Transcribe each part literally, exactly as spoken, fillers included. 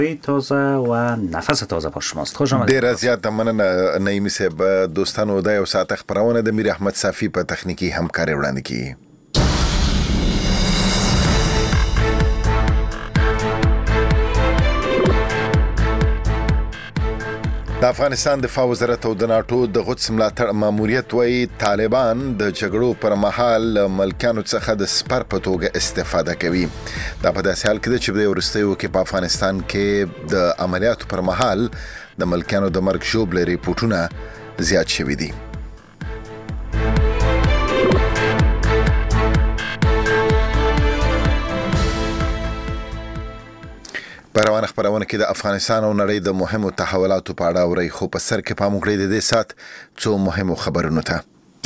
تازه و نفس تازه با شماست. خوش آمدید. ډیر زیات مننه نعیمی صاحب. دوستانو د یو ساعت خبرونه د میر احمد صافی په تخنیکی همکاري وړاندې کی. د افغانستان دفاع وزارت او د ناتو د قدس ملاتړ ماموریت وایي طالبان د جګړو پر مهال ملکانو څخه د سپر په توګه استفاده کوي. دا په داسې حال کې ده چې د ورستیو کې په افغانستان کې د عملیاتو پر مهال د ملکانو د مرګ ژوبل ریپورتونه زیات شوي دي. په روانه خبرونه کې د افغانستان او نړۍ د مهمو تحولاتو په اړه اوري، خو په سر کې پام وکړئ د دې سات څو مهمو خبرونو ته.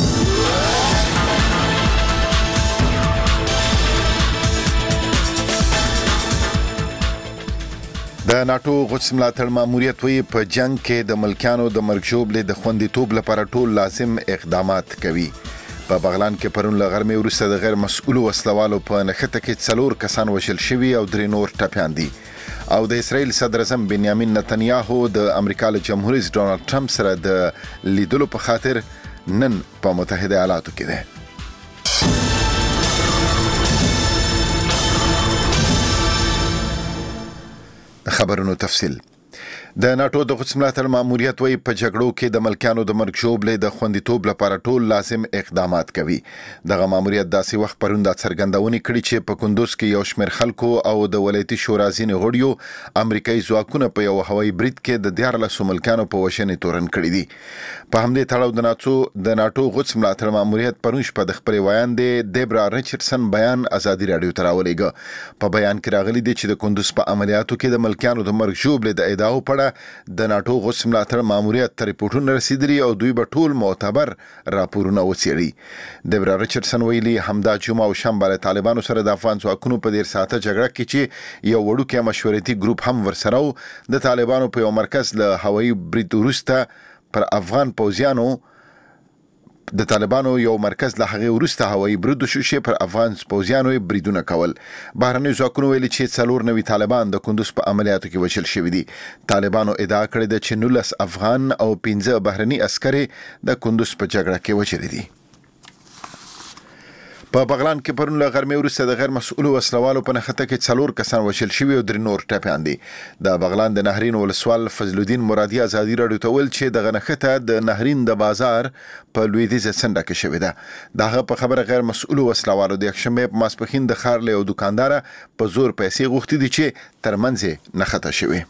د ناتو قدس ملاتړ ماموریت وی په جنگ کې د ملکانو د مرګ ژوبلې د خوندیتوب لپاره ټول لازم اقدامات کوي. په بغلان کې پرون له غرمې وروسته د غیر مسؤلو وسلوالو په نښته کې څلور کسان وژل شوي او درې نور ټپیان دي. او د اسرائیل صدر اعظم بنیامین نتنیاهو د امریکا له جمهور رئیس ډونالد ټرمپ سره د لیدلو په خاطر نن په متحده ایالاتو کې ده. خبرونو تفصیل. د ناتو د قدس ملاتړ ماموریت وی په جګړو کې د ملکانو د مرګ ژوبلې د خوندیتوب لپاره ټول لازم اقدامات کوي. دغه ماموریت داسې وخت پرون د څرګندونې کړي چې په کندوز کې یو شمېر خلکو او د ولایتي شورا ځینې غړیو امریکایي ځواکونه په یو هوایي برید کې د دیارلسو ملکانو په وژنې تورن کړي دي. په همدې تړاو د ناتو د ناتو قدس ملاتړ ماموریت پرون شپه د خبري وایاندې دیبرا ریچارډسن بیان ازادي رادیو ته راولېږه. په بیان کې راغلي دي چې د کندوز په عملیاتو کې د ملکانو د مرګ ژوبلې د ادعاو په د ناتو قدس ملاتړ ماموریت ته ریپورتونه رسیدلي او دوی به ټول معتبر راپورونه وڅېړي. دیبرا ریچارډسن ویلي همدا جمعه او شنبه له طالبانو سره د افغان ځواکونو په ډیر ساعته جګړه کې چې یو وړوکی مشورتي ګروپ هم ورسره و، د طالبانو په یو مرکز له هوایي برید وروسته پر افغان پوځیانو د طالبانو یو مرکز له هغه وروسته هوایي برید شو چې پر افغان پوځیانو بریدونه کول. بهرني ځواکونه ویلي چې څلور نوي طالبان د کندوز په عملیاتو کې وژل شوي دي. طالبانو ادعا کړې ده چې نولس افغان او پنځه بهرني عسکر د کندوز په جګړه کې وژل دي. په بغلان کې پرون له غرمې وروسته د غیر مسؤلو وسلوالو په نښته کې څلور کسان وژل شوي او درې نور ټپیان دي. د بغلان د نهرین ولسوال فضل الدین مرادي ازادي راډیو ته ویل چې دغه نښته د نهرین د بازار په لویدیځه څنډه کې شوې ده. دغه په خبره غیر مسؤلو وسلوالو د یکشنبې په ماسپښین د ښار له یو دوکاندار په زور پیسې غوښتي دي چې ترمنځ یې نښته شوې.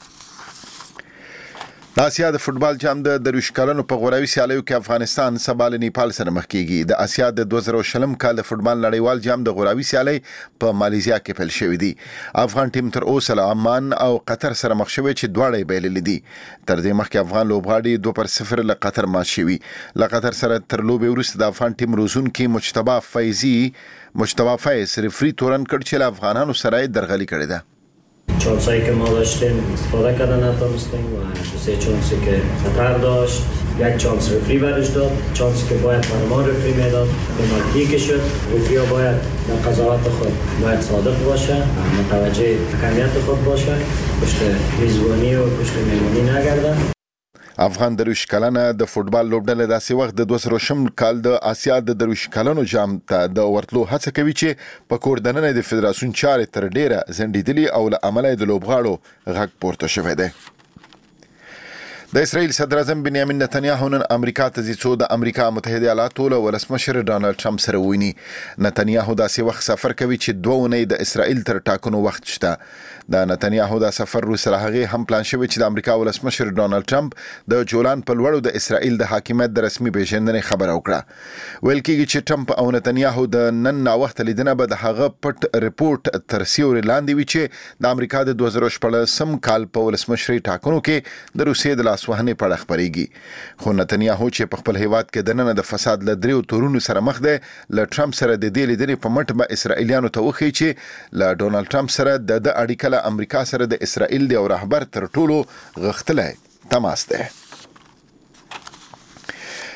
د اسیا د فوتبال جام د درویش کلونو په غوراوي سیالیو کې افغانستان سبا له نیپال سره مخ کیږي. د اسیا د دوه زره شلم کال د فوتبال نړیوال جام د غوراوي سیالي په مالیزیا کې پیل شوې دي. افغان ټیم تر اوسه له عمان او قطر سره مخ شوی چې دواړه یې بایللې دي. تر دې مخکې افغان لوبغاړي دوه پر صفر له قطر مات شوي. له قطر سره تر لوبې وروسته د افغان ټیم روزونکي مجتبی فیضي مجتبی فیض رفری تورن کړ چې له افغانانو سره درغلي کړې ده. چانسایی که ما داشتیم استفاده کردن نتونستیم و دو سه چانسی که قطر داشت، یک چانس رفری برش داد، چانسی که باید برمان رفری میداد پنالتی که شد. رفری ها باید در قضاوت خود باید صادق باشه، متوجه اهمیت خود باشه، پشت میزبانی و پشت مهمانی نگردن. افغان درویش کلنه د فوتبال لوبډله داسې وخت د دوه زره شلم کال د اسیا د درویش کلنو جام ته د ورتلو هڅه کوي چې په کور دننه د فدراسیون چارې تر ډیره ځنډېدلي او له امله د لوبغاړو غږ پورته شوی دی. د اسرائیل صدر اعظم بنیامین نتنیاهو نن امریکا ته ځي څو د امریکا متحده ایالاتو له ولسمشر ډونالد ټرمپ سره ویني. نتنیاهو داسې وخت سفر کوي چې دوه اونۍ د اسرائیل تر ټاکنو وخت شته. د نتنیاهو دا سفر رو سره هغه هم پلان شوی چې د امریکا ولسمشر ډونالد ټرمپ د جولان په لوړو د اسرائیل د حاکمیت د رسمي پیژندنې خبره وکړه. ویل کېږي چې ټرمپ او نتنیاهو د نن نا وخت لیدنه به د هغه پټ ریپورت تر سیوري لاندې وي چې د امریکا د دوه زره شپږم کال په ولسمشري ټاکنو کې د روسیې د لاسوهنې په اړه خبرېږي. خو نتنیاهو چې په خپل هیواد کې د نن د فساد له دریو تورونو سره مخ دی، له ټرمپ سره د دې لیدنې په مټ به اسرائیلیانو ته وښیي چې له ډونالد ټرمپ سره د د اړیکه له امریکا سره د اسرائیل د رهبر تر ټولو غښتلی تماس دی.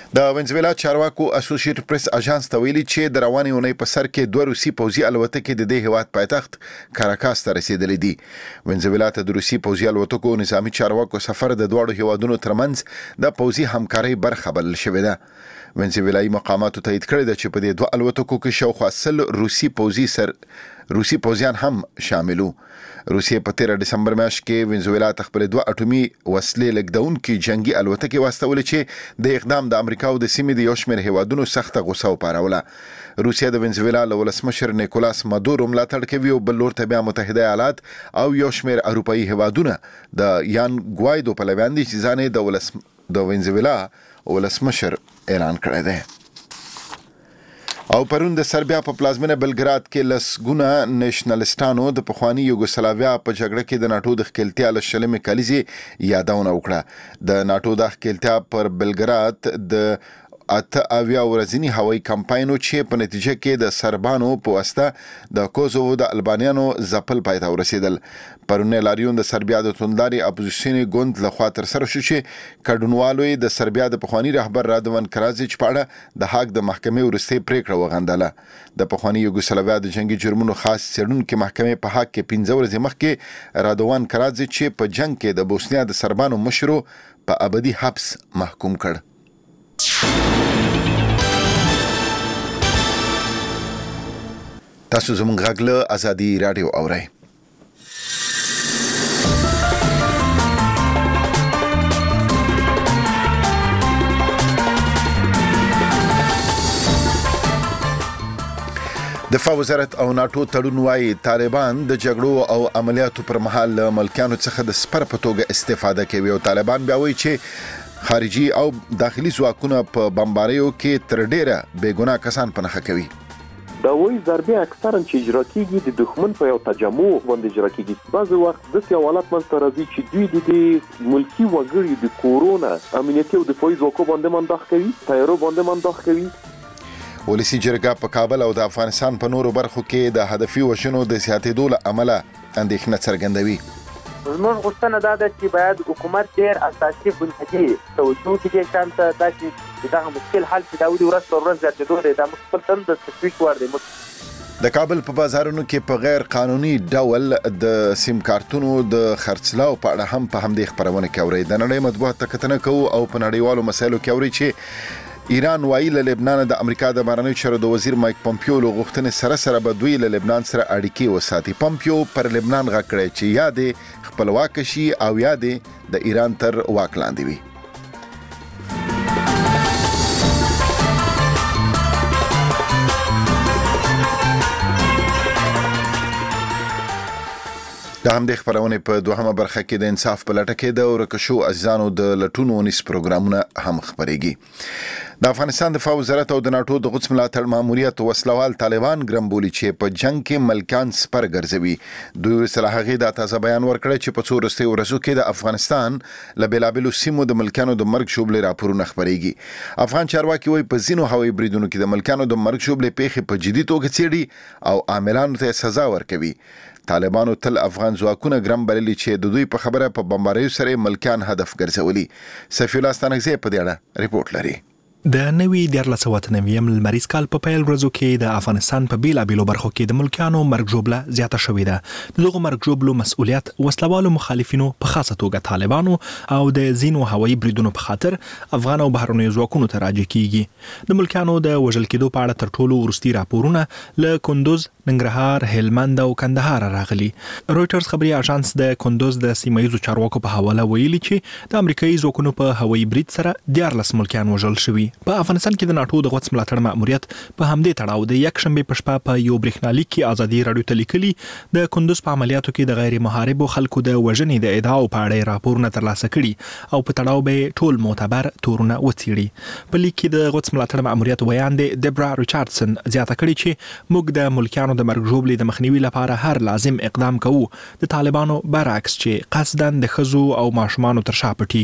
د وینزویلا چارواکو اسوسییټډ پریس اژانس ته ویلي چې د روانې اونۍ په سر کې دوه روسي پوځي الوتکې د دې هیواد پایتخت کاراکاس ته رسیدلې دي. وینزویلا ته د روسي پوځي الوتکو نظامي چارواکو سفر د دواړو هیوادونو ترمنځ د پوځي همکارۍ برخه بلل شوې ده. وینزویلایي مقاماتو تایید کړی ده چې په دې دوه الوتکو کې شاوخوا سل روسي پوځي سر روسي پوځیان هم شاملو. روسیې په تیره دسمبر میاشت کې وینزویلا ته خپل دوه اټومي وسلې لګدونکي جنگي الوتکې واستولې چې د اقدام د امریکا او د سیمې د یو شمېر هیوادونو سخته غوسه وپاروله. روسیه د وینزویلا له ولسمشر نیکولاس مادورو ملاتړ کوي او بل لور ته بیا متحده ایالات او یو شمېر اروپایي هیوادونه د یان ګوایدو پلویان دي چې ځان یې د ولس د وینزویلا ولسمشر اعلان کړی دی. او پرون د سربیا په پلازمینه بلګراد کې لسګونه نېشنلستانو د پخوانی یوګوسلاویا په جګړه کې د ناتو د خپلتیا له شلمې کلیزې یادونه وکړه. د ناتو د خپلتیا پر بلګراد د اته اویا ورځنی هوایي کمپاینو چې په نتیجه کې د سربانو په واسطه د کوزوو د البانیانو ځپل پای ته ورسېدل. پرون لاریون د سربیا د توندلاري اپوزیشني ګوند له خوا تر سره شو چې کډونوالو د سربیا د پخوانی رهبر رادوان کرازیچ په اړه د هاګ د محکمې ورستۍ پریکړه وغندله. د پخوانی یوګوسلاویا د جنگي جرمونو خاص څېړونکو محکمې په هاګ کې پنځه ورځې مخکې رادوان کرازیچ چې په جنگ کې د بوسنیا د سربانو مشرو په ابدي حبس محکوم کړ. تاسو زموږ غږ له ازادي رادیو اورئ. دفاع وزارت او ناتو تړون وايي طالبان د جګړو او عملیاتو پر مهال له ملکیانو څخه د سپر په توګه استفاده کوي او طالبان بیا وایي چې خارجي او داخلي ځواکونه په بمباریو کې تر ډیره بېګناه کسان پنهخه کوي. دا وایي ضربې اکثرا چې اجرا کیږي د دښمن په یو تجمع باندې اجرا کیږي. بعضې وخت داسې حالات منځته راځي چې دوی د دې ملکي وګړي د کورونه امنیتي او دفاعي ځواکو باندې منداخ کوي، تیارو باندې منداخ کوي. ولسی جرګه په کابل او د افغانستان په نورو برخو کې د هدفي وژنو د زیاتېدو له امله اندېښنه څرګندوي. زموږ غوښتنه دا ده چې باید حکومت ډېر اساسي بنیادي توجه وکړي شان ته داسې چې دغه مشکل حل چې دا ولې ورځ پر ورځ زیاتېدو دی دا موږ خپل تن د تشویش وړ دی. د کابل په بازارونو کې په غیر قانوني ډول د سیم کارتونو د خرڅلاو په اړه هم په همدې خبرونه کې اوري. د نړۍ مطبوعات ته کتنه کوو او په نړیوالو مسایلو کې اوري چې ایران وايي له لبنان د امریکا د بهرنیو چارو د وزیر مایک پومپیو له غوښتنې سره سره به دوی له لبنان سره اړیکې وساتي. پومپیو پر لبنان غږ کړی چې یا دې خپلواک شي او یا دې د ایران تر واک لاندې وي. د همدې خبرونه په دوهمه برخه کې د انصاف په لټه کې د ورکشو عزیزانو د لټونو ونیس پروګرامونه هم خبرېږي. د افغانستان دفاع وزارت او د ناتو د غوڅ ملاتړ ماموریت وسلوال طالبان ګرمبولي چې په جنگ کې ملکان سپر ګرځوي. دوی سره هغه د تازه بیان ورکړی چې په څو ورځې ورځو کې د افغانستان له بېلابېلو سیمو د ملکانو د مرګ شوبلې راپورونه خبرېږي. افغان چارواکي وایي په ځینو هوایي بریدونو کې د ملکانو د مرګ شوبلې پیښې په جدي توګه څېړي او عاملانو ته سزا ورکوي. طالبانو تل افغان ځواکونه ګرم بللي چې د دوی په خبره په بمباریو سره ملکان هدف ګرځولي. سفیر الله ستانکزی په دې اړه ریپورت لري. د نوي دیارلس سوه اته نوي لمریز کال په پیل ورځو کې د افغانستان په بیلابیلو برخو کې د ملکیانو مرګ ژوبله زیاته شوې ده. دغه مرګ ژوبلو مسؤلیت وسلوالو مخالفینو په خاصه توګه طالبانو او د ځینو هوایي بریدونو په خاطر افغان او بهرنیو ځواکونو ته راجع کیږي. د ملکیانو د وژل کېدو په اړه تر ټولو وروستي راپورونه له کندوز، ننګرهار، هلمند او کندهار راغلي. رويټرز خبري اژانس د کندوز د سیمایي چارواکو په حواله ویلي چې د امریکایي ځواکونو په هوایي برید سره دیارلس ملکیان وژل شوي. په افغانستان کې د ناتو د غوڅ ملاتړ ماموریت په همدې تړاو د یک شنبه په شپه په یو برېښنالیک کې ازادي رادیو ته لیکلي د کندوز په عملیاتو کې د غیر محاربو خلکو د وژنې د ادعاو په اړه راپورونه ترلاسه کړي او په تړاو به ټول معتبر تورونه وڅېړي. په لیک کې د غوڅ ملاتړ ماموریت ویان دی دبرا ریچاردسن زیاته کړي چې موږ د ملکیانو د مرګ ژوبلې د مخنیوي لپاره هر لازم اقدام کوو، د طالبانو برعکس چې قصداً د ښځو او ماشومانو تر شا پټیږي.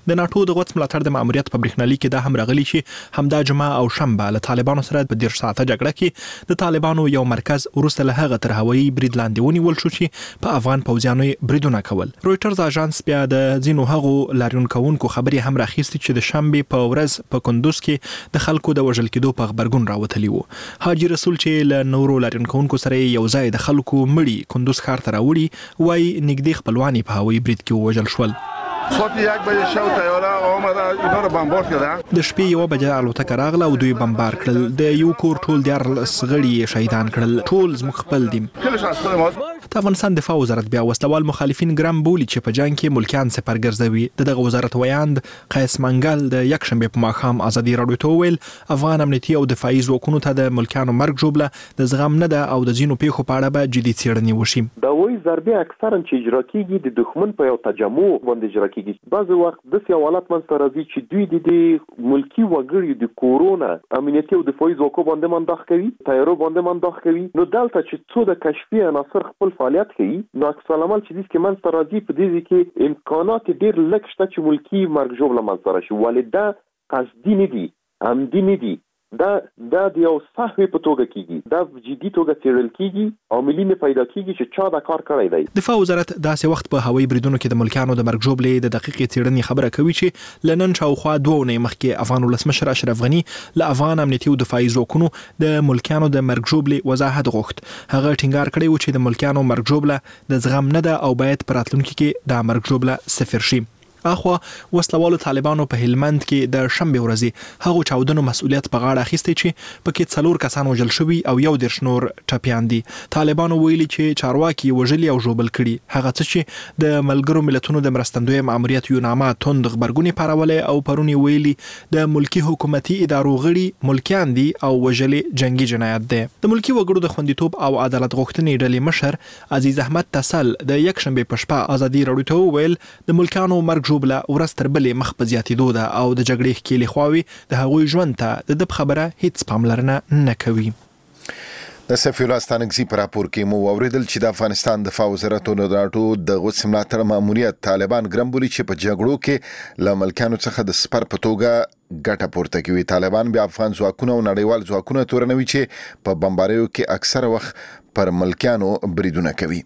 د ناتو د غوڅ ملاتړ د ماموریت په برېښنالیک کې دا هم راغلی چې همدا جمعه او شنبه له طالبانو سره په دېرش ساعته جګړه کې د طالبانو یو مرکز وروسته له هغه تر هوایي برید لاندې ونیول شو چې په افغان پوځیانو بریدونه کول. رويټرز اژانس بیا د ځینو هغو لاریون کوونکو خبرې هم راخیستې چې د شنبه په ورځ په کندوز کې د خلکو د وژل کېدو په خبرګون راوتلی وو. حاجی رسول چې له نورو لاریون کوونکو سره یو ځای د خلکو مړي کندوز ښار ته راوړي وایي نږدې خپلوان په هوایي برید کې ووژل شول. صوت یک بجه شو تیاره آمده اینا رو بمبار کردن. د شپې یو بجه الوتکه راغله او دوی بمبار کړل. د یو کور ټول دیارلس غړي شهیدان کړل. ټول زموږ خپل دي. د افغانستان دفاع وزارت بیا وسلوال مخالفین ګرام بولی چې په جنگ کې ملکیان سپر ګرځوي. دغه وزارت ویاند قیس منګل د یک شنبه په ماښام ازادي راډیو ته وویل افغان امنیتي او دفاعي ځواکونو ته د ملکیانو مرګ ژوبله د زغم نه ده او د ځینو پیښو په اړه به جدي څېړنې وشي. دا وایي ضربې اکثرا چې اجرا کیږي د دښمن په یو تجمع باندې اجرا کیږي. بعض وخت د سیاوالات منځ راځي چې دوی د ملکی وګړي د کورونا امنیتي او دفاعي ځواکونو باندې منداخ کوي، تایرو باندې منداخ کوي. نو دلته چې څو د کشفي عناصر خپل فعالیت کوي نو عکس العمل چې د کې منځ راځي په دې کې امکانات ډیر لږ شته چې ملکی مرګ ژوبله منځ راشي. ولې دا قصدي نه دي، عمدي نه دي. دا دا د یو صحوی په توګه کیږي، دا جدي توګه څېړل کیږي او ملي نه پیدا کیږي چې چا دا کار کړی دی. دفاع وزارت داسې وخت په هوایي بریدونو کې د ملکیانو د مرګ ژوبلې د دقیقې څېړنې خبره کوي چې لنن شاوخوا دوه اونۍ مخکې افغان ولسمشر اشرف غني له افغان امنیتي او دفاعي ځواکونو د ملکیانو د مرګ ژوبلې وضاحت غوښت. هغه ټینګار کړی و چې د ملکیانو مرګ ژوبله د زغم نه ده او باید په راتلونکي کې دا مرګ ژوبله صفر شي. اخوا وسلوالو طالبانو په هلمند کې د شنبه ورځې هغو چاودنو مسؤلیت په غاړه اخیستی چې پکې څلور کسان وژل شوي او یو دېرش نور ټپیان دي. طالبانو ویلي چې چارواکي وژلي او ژوبل کړي. هغه څه چې د ملګرو ملتونو د مرستندوی ماموریت یوناما توند خبرګونې پارولې او پرونی ویلي د ملکی حکومتي ادارو غړي ملکیان دي او وژلي جنگي جنایت ده. د ملکی وګړو د خوندیتوب او عدالت غوښتنې ډلې مشر عزیز احمد تسل د یک شنبه په شپه ازادي راډیو ته وویل د ملکانو مرګ ژوبله ورځ تر بلې مخ په زیاتېدو ده او د جګړې ښکېلې خواوې د هغوی ژوند ته د ده په خبره هیڅ پاملرنه نه کوي. د سفیر لاستانګزي پر راپور کې مو اوریدل چې د افغانستان دفاع وزارت او ناتو د غوڅ ملاتړ ماموریت طالبان ګرمبولي چې په جګړو کې له ملکانو څخه د سپر په توګه ګټه پورته کوي. طالبان بیا افغان ځواکونه او نړیوال ځواکونه تورنوي چې په بمباریو کې اکثره وخت پر ملکانو بریدونه کوي.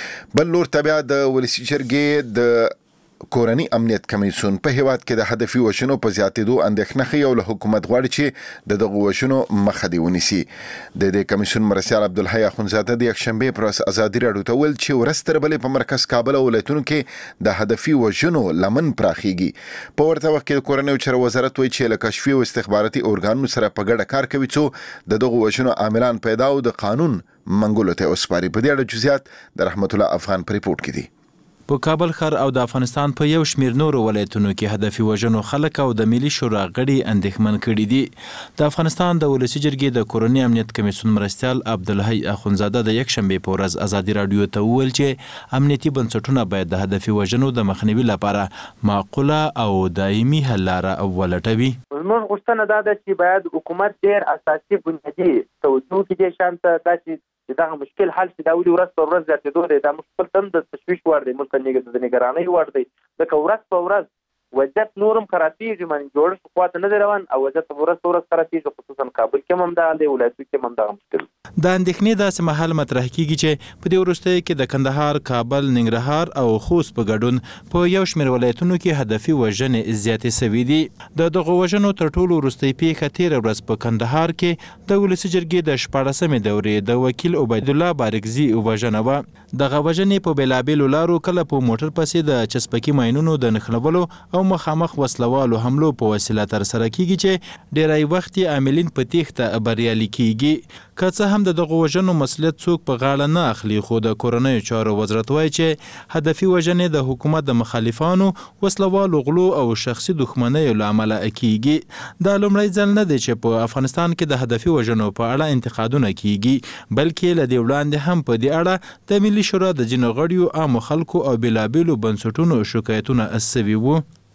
بل لور تبع د ولسی جرګې د کورنی امنیت کمیسیون په هیواد کې د هدفي وشنو په زیاتېدو اندېښنه ښیي او له حکومت غواړي چې د دغو وشنو مخه دې ونیسي. د دې کمیسیون مرستیال عبدالحی اخونزاده د یکشنبې پر ورځ ازادي راډیو ته ویل چې ورځ تر بلې په مرکز کابل او ولایتونو کې د هدفي وشنو لمن پراخیږي. په ورته وخت کې د کورنیو چارو وزارت وایي چې له کشفي او استخباراتي ارګانونو سره په ګډه کار کوي څو د دغو وشنو عاملان پیدا او د قانون منګولو ته وسپاري. په دې اړه جزئیات د رحمت الله افغان په ریپورت کې دي. په کابل ښار او د افغانستان په یو شمیر نورو ولایتونو کې هدفي وژنو خلک او د ملي شورا غړي اندېښمن کړي دي. د افغانستان د ولسی جرګې د کورنی امنیت کمیسیون مرستیال عبدالحی اخونزاده د یک شنبه په ورځ ازادي راډیو ته وویل چې امنیتي بنسټونه باید د هدفي وژنو د مخنیوي لپاره معقوله او دایمي حل لاره ولټوي. زموږ غوښتنه دا ده چې باید حکومت ډېر اساسي بنیادي توجه کړي شانته داسې چې دا مشکل حل شي. دا ولې ورځ په ورځ زیاتېدو دی، دا موږ خپل تن د تشویش وړ دی، موږ ته د نګرانۍ وړ دی. ځکه ورځ په ورځ وضعیت نورم خرابېږي، من جوړښت خواته نه دی روان او وضعیت په ورځ په ورځ خرابېږي، خصوصا کابل کې هم همدغه دی، ولایتونو کې هم همدغه مشکل. د اندېښنې داسې مهال مطرح کیږي چې په دې وروستیو کې د کندهار، کابل، ننګرهار او خوست په ګډون په یو شمېر ولایتونو کې هدفي وژنې زیاتې سوي دي. د دغو وژنو تر ټولو وروستۍ پیښه تېره ورځ په کندهار کې د ولسي جرګې د شپاړسمې دورې د وکیل عبیدالله بارکزي وژنه وه. دغه وژنې په بېلابېلو لارو کله په موټر پسې د چسپکي ماینونو د نښلولو او مخامخ وسلوالو حملو په وسیله ترسره کیږي چې ډیری وخت یې عاملین په تېښته بریالي کیږي. که څه هم د دغو وژنو مسؤلیت څوک په غاړه نه اخلي، خو د کورنیو چارو وزارت وایي چې هدفي وژنې د حکومت د مخالفانو، وسلوالو غلو او شخصي دښمنیو له امله کیږي. دا لومړی ځل نه دی چې په افغانستان کې د هدفي وژنو په اړه انتقادونه کیږي، بلکې له دې وړاندې هم په دې اړه د ملي شورا د ځینو غړیو، عامو خلکو او بېلابېلو بنسټونو شکایتونه سوي وو.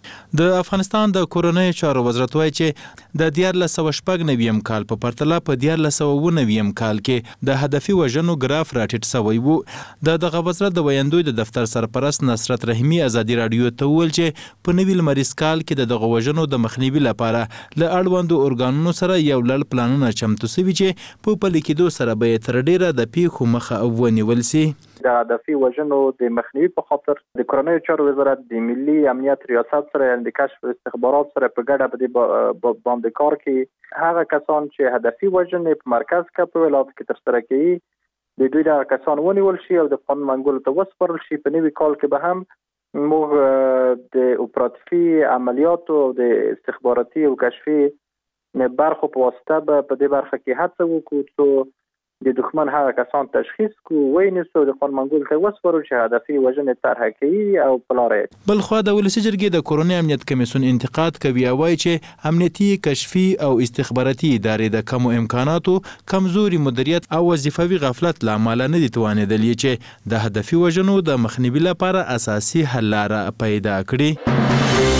د افغانستان د کورنۍ چارو وزارت وایي چې د دیارلس سوه شپږ نویم کال په پرتله په دیارلس سوه اووه نویم کال کې د هدفي وژنو ګراف راټیټ شوی و. د دغه وزارت د ویاندوی د دفتر سرپرست نصرت رحیمي ازادي راډیو ته وویل چې په نوي لمریز کال کې د دغه وژنو د مخنیوي لپاره له اړوندو ارګانونو سره یو لړ پلانونه چمتو شوي چې په پلي کېدو سره به یې تر ډیره د پیښو مخه ونیول شي. د هدفي وژنو د مخنیوي په خاطر د کورنۍ چارو وزارت د ملي امنیت ریاست سره د کشف استخبارات سره په ګډه په باندې کار کوي. هغه کسان چې هدفي وژنې په مرکز کې په ولایت کې ترسره کوي د دوی د کسان ونیول شي او د قانون منګولو ته وسپارل شي. په نوي کال کې به هم موږ د اپراتیفي عملیاتو او د استخباراتي او کشفي برخو په واسطه به په دې برخه کې هڅه وکړو څو د دښمن هغه کسان تشخیص کو وینسو د قانون منګول ته وسپارو چې هدفي وژنې طرح کوي او پلاره. بل خو د ولسی جرګې د کورونی امنیت کمیسیون انتقاد کوي او وايي چې امنیتي کشفي او استخباراتي ادارې د کم امکاناتو کمزوري مدیریت او وظیفوي غفلت لامل نه دي توانیدل چې د هدفي وژنو د مخنیوي لپاره اساسي حل لاره پیدا کړي.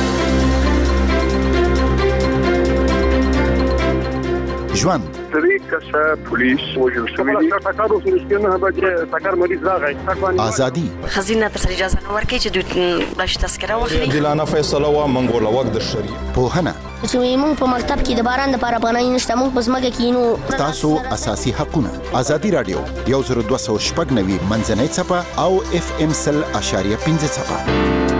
ژوند سری کسه پولیس وجل شوی دی تاکارو سرسکینه به تاکار مریض راغی ازادي خزینه تر اجازه نه ورکړي چې دوی بلش تذکره واخلي دلانه فیصله وا منګول وخت د شری پوهنه چې موږ په مکتب کې د باران د لپاره پناه نشته موږ په ځمکه کې نو تاسو اساسي حقونه ازادي رادیو یو زر دوه سوه شپږ نوي منځنۍ څپه او اف ام سل اشاریه پنځه څپه.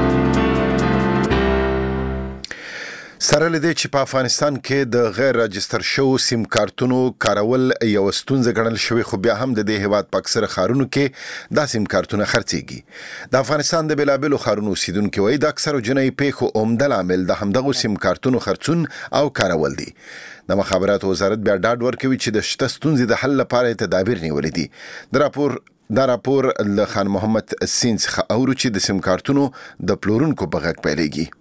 سره لدې چې په افغانستان کې د غیر راجستر شو سیم کارتونو کارول یو ستونزه ګڼل شوی خو بیا هم د دې هیواد په اکثره ښارونو کې دا سیم کارتونه خرڅېږي. د افغانستان د بېلابېلو ښارونو اوسیدونکي وایي د اکثرو جنایي پیښو عمده لامل د همدغو سیم کارتونو خرڅون او کارول دي. د مخابراتو وزارت بیا ډاډ ورکوي چې د شته ستونزې د حل لپاره تدابیر نیولې دي. د راپور دا راپور له خان محمد سین څخه اورو چې د سیم کارتونو د پلورونکو په غږ پیلېږي.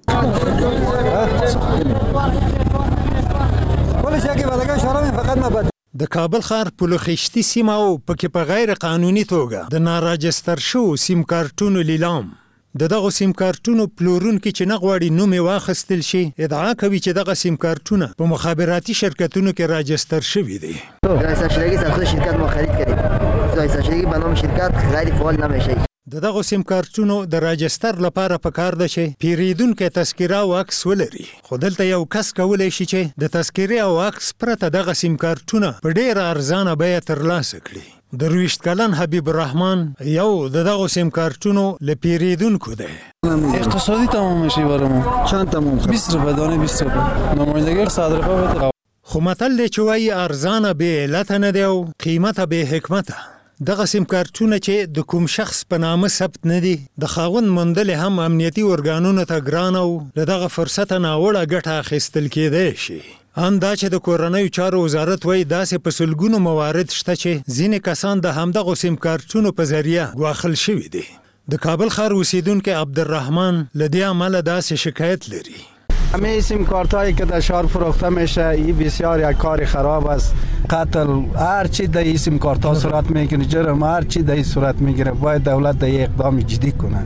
د کابل ښار پلوخشتي سیمه او پکې په غیر قانوني توګه د ناراجستر شو سیم کارتونو لیلام د دغه سیم کارتونو پلورونکو چې نه غواړي نوم یې واخیستل شي ادعا کوي چې دغه سیم کارتونه په مخابراتي شرکتونو کې راجستر شوي دي. راجسترشدگی سازمان شرکت ما خرید کردیم. راجسترشدگی به نام شرکت غیر فعال نمیشه. د دغه سیم کارتونو د راجستر لپاره پکار ده چې پیریدونکو تذکره او عکس ولري. خو دلته یو کس کولای شي چې د تذکره او عکس پرته دغه سیم کارتونه په ډیره ارزانه بیه ترلاسه کړي. درویشت کلن حبیب الرحمن یو د دغه سیم کارتونو له پیریدونکو ده. اقتصادی تمام میشه برامون. چند تمام؟ بیست روپیه دانه بیست روپیه. نمایندگی صدر بده. خو متل دی چې وایي ارزانه به علت نه دی او قیمته به حکمته. دغه سیم کارتونه چې د کوم شخص په نامه ثبت نه دي د خاوند موندل هم امنیتي ارګانونو ته ګران او دغه فرصت ناوړه ګټه اخیستل کېدای شي. ان دا چې د کورنۍ چارو وزارت وایي داسې په سلګونو موارد شته چې ځینې کسان د همدغه سیم کارتونو په ذریعه ګواښل شوي دي. د کابل ښار اوسیدونکی عبدالرحمن له دې امله داسې شکایت لري. همه سیم کارت هایی که در شهر فروخته میشه این بسیار یک کار خراب است. قتل هر چی در این سیم کارت ها صورت میگیره، جرم هر چی در این صورت میگیره. باید دولت در این اقدام جدی کنه.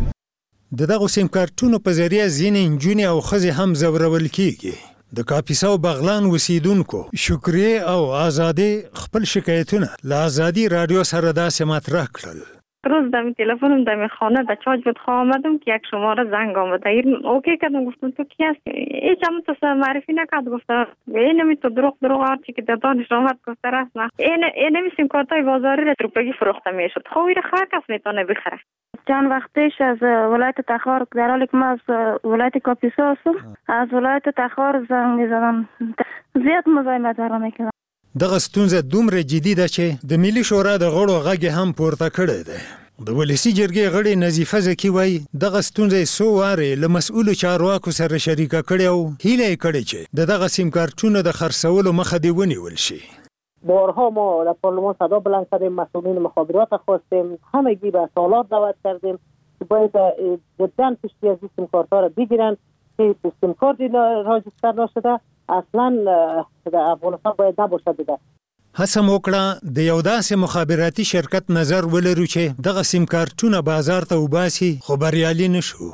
د دغه سیم کارتونو په ذریعه ځینې نجونې او ښځې هم ځورول کیږي. د کاپیسا او بغلان اوسیدونکو شکریه او آزادي خپل شکایتونه له آزادي رادیو سره داسې مطرح کړل. روز دمی تلفنم دمی خانه در چارج بود خواه آمدم که یک شماره زنگ آمده. این اوکی کردم گفتم تو کی هستی؟ هیچ هم تو معرفی نکرد. گفتم اینمی تو دروغ دروغ هرچی که در دانش آمد گفته رست نه این اینمی سیم کارتای بازاری روپیه فروخته میشد. خب این خیر کس میتونه بخره. چند وقت پیش از ولایت تخار در حالی که ما از ولایت کاپیسا هستم از ولایت تخار زنگ میزدم زیاد مزاحمت را میکردم. دغه ستونزه دومره جدي ده چې د ملي شورا د غړو غږ هم پورته کړی دی. د ولسی جرګې غړي نظیفه زکی وایي دغه ستونزه څو وارې له مسؤلو چارواکو سره شریکه کړې او هیله یې کړې چې د دغه سیم کارتونو د خرڅولو مخه دې ونیول شي. بارها ما در پارلمان صدا بلند کردیم، مسئولین مخابرات خواستیم، همگی به سوالات دعوت کردیم که باید جدا پشتی از سیم کارت‌ها را بگیرن که سیم کارت راجستر نشده اصلا در افغانستان باید نباشه دیگه. هڅه وکړه د یو داسې مخابراتي شرکت نظر ولرو چې دغه سیم کارتونه بازار ته وباسي خو بریالي نشو.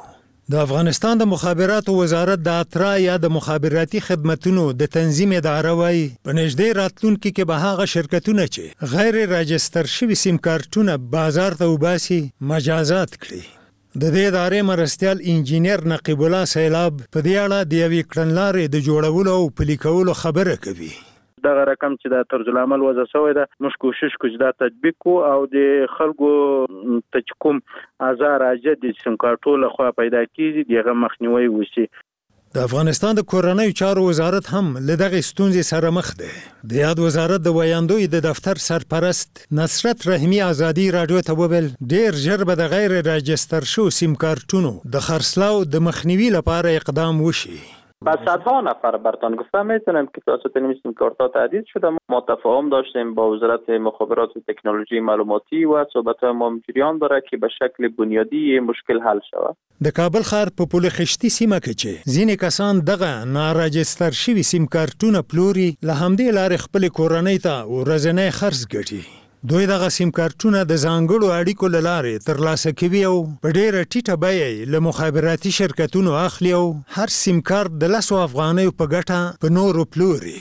د افغانستان د مخابراتو وزارت د اترا یا د مخابراتي خدمتونو د تنظیم اداره وایي په نږدې راتلونکي کې به هغه شرکتونه چې غیر راجستر شوي سیم کارتونه بازار ته وباسي مجازات کړي. د دې ادارې مرستیال انجینیر نقیب الله سیلاب په دې اړه د یوې کړنلارې د جوړولو او پلي کولو خبره کوي. دغه رقم چې د طرز العمل وضع شوی ده موږ کوشش کوو چې دا تطبیق کو او د خلکو ته کوم آزار اجد د سیم کارتو له خوا پیدا کیږي دغه مخنیوي وشي. د افغانستان د کورنیو چارو وزارت هم له دغه ستونزې سره مخ دی. د یاد وزارت د ویاندوی د دفتر سرپرست نصرت رحیمی ازادي رادیو ته وویل ډیر ژر به د غیر راجستر شو سیم کارتونو د خرڅلاو د مخنیوي لپاره اقدام وشي. با صدها نفر برتان گفتم میتونم که توسط این سیم کارت‌ها تعدیل شده. ما تفاهم داشتیم با وزارت مخابرات و تکنولوژی معلوماتی و صحبت‌های ما جریان داره که به شکل بنیادی مشکل حل شود. د کابل ښار په پل خشتي سیمه کې چې ځینې کسان دغه ناراجستر شوي سیم کارتونه پلوري له همدې لارې خپل کورنۍ ته ورځنی خرڅ ګټي. دوی دغه سیم کارتونه د ځانګړو اړیکو له لارې ترلاسه کوي او په ډېره ټیټه بیه یې له مخابراتي شرکتونو اخلي او هر سیم کارت د لسو افغانیو په ګټه په نورو پلوري.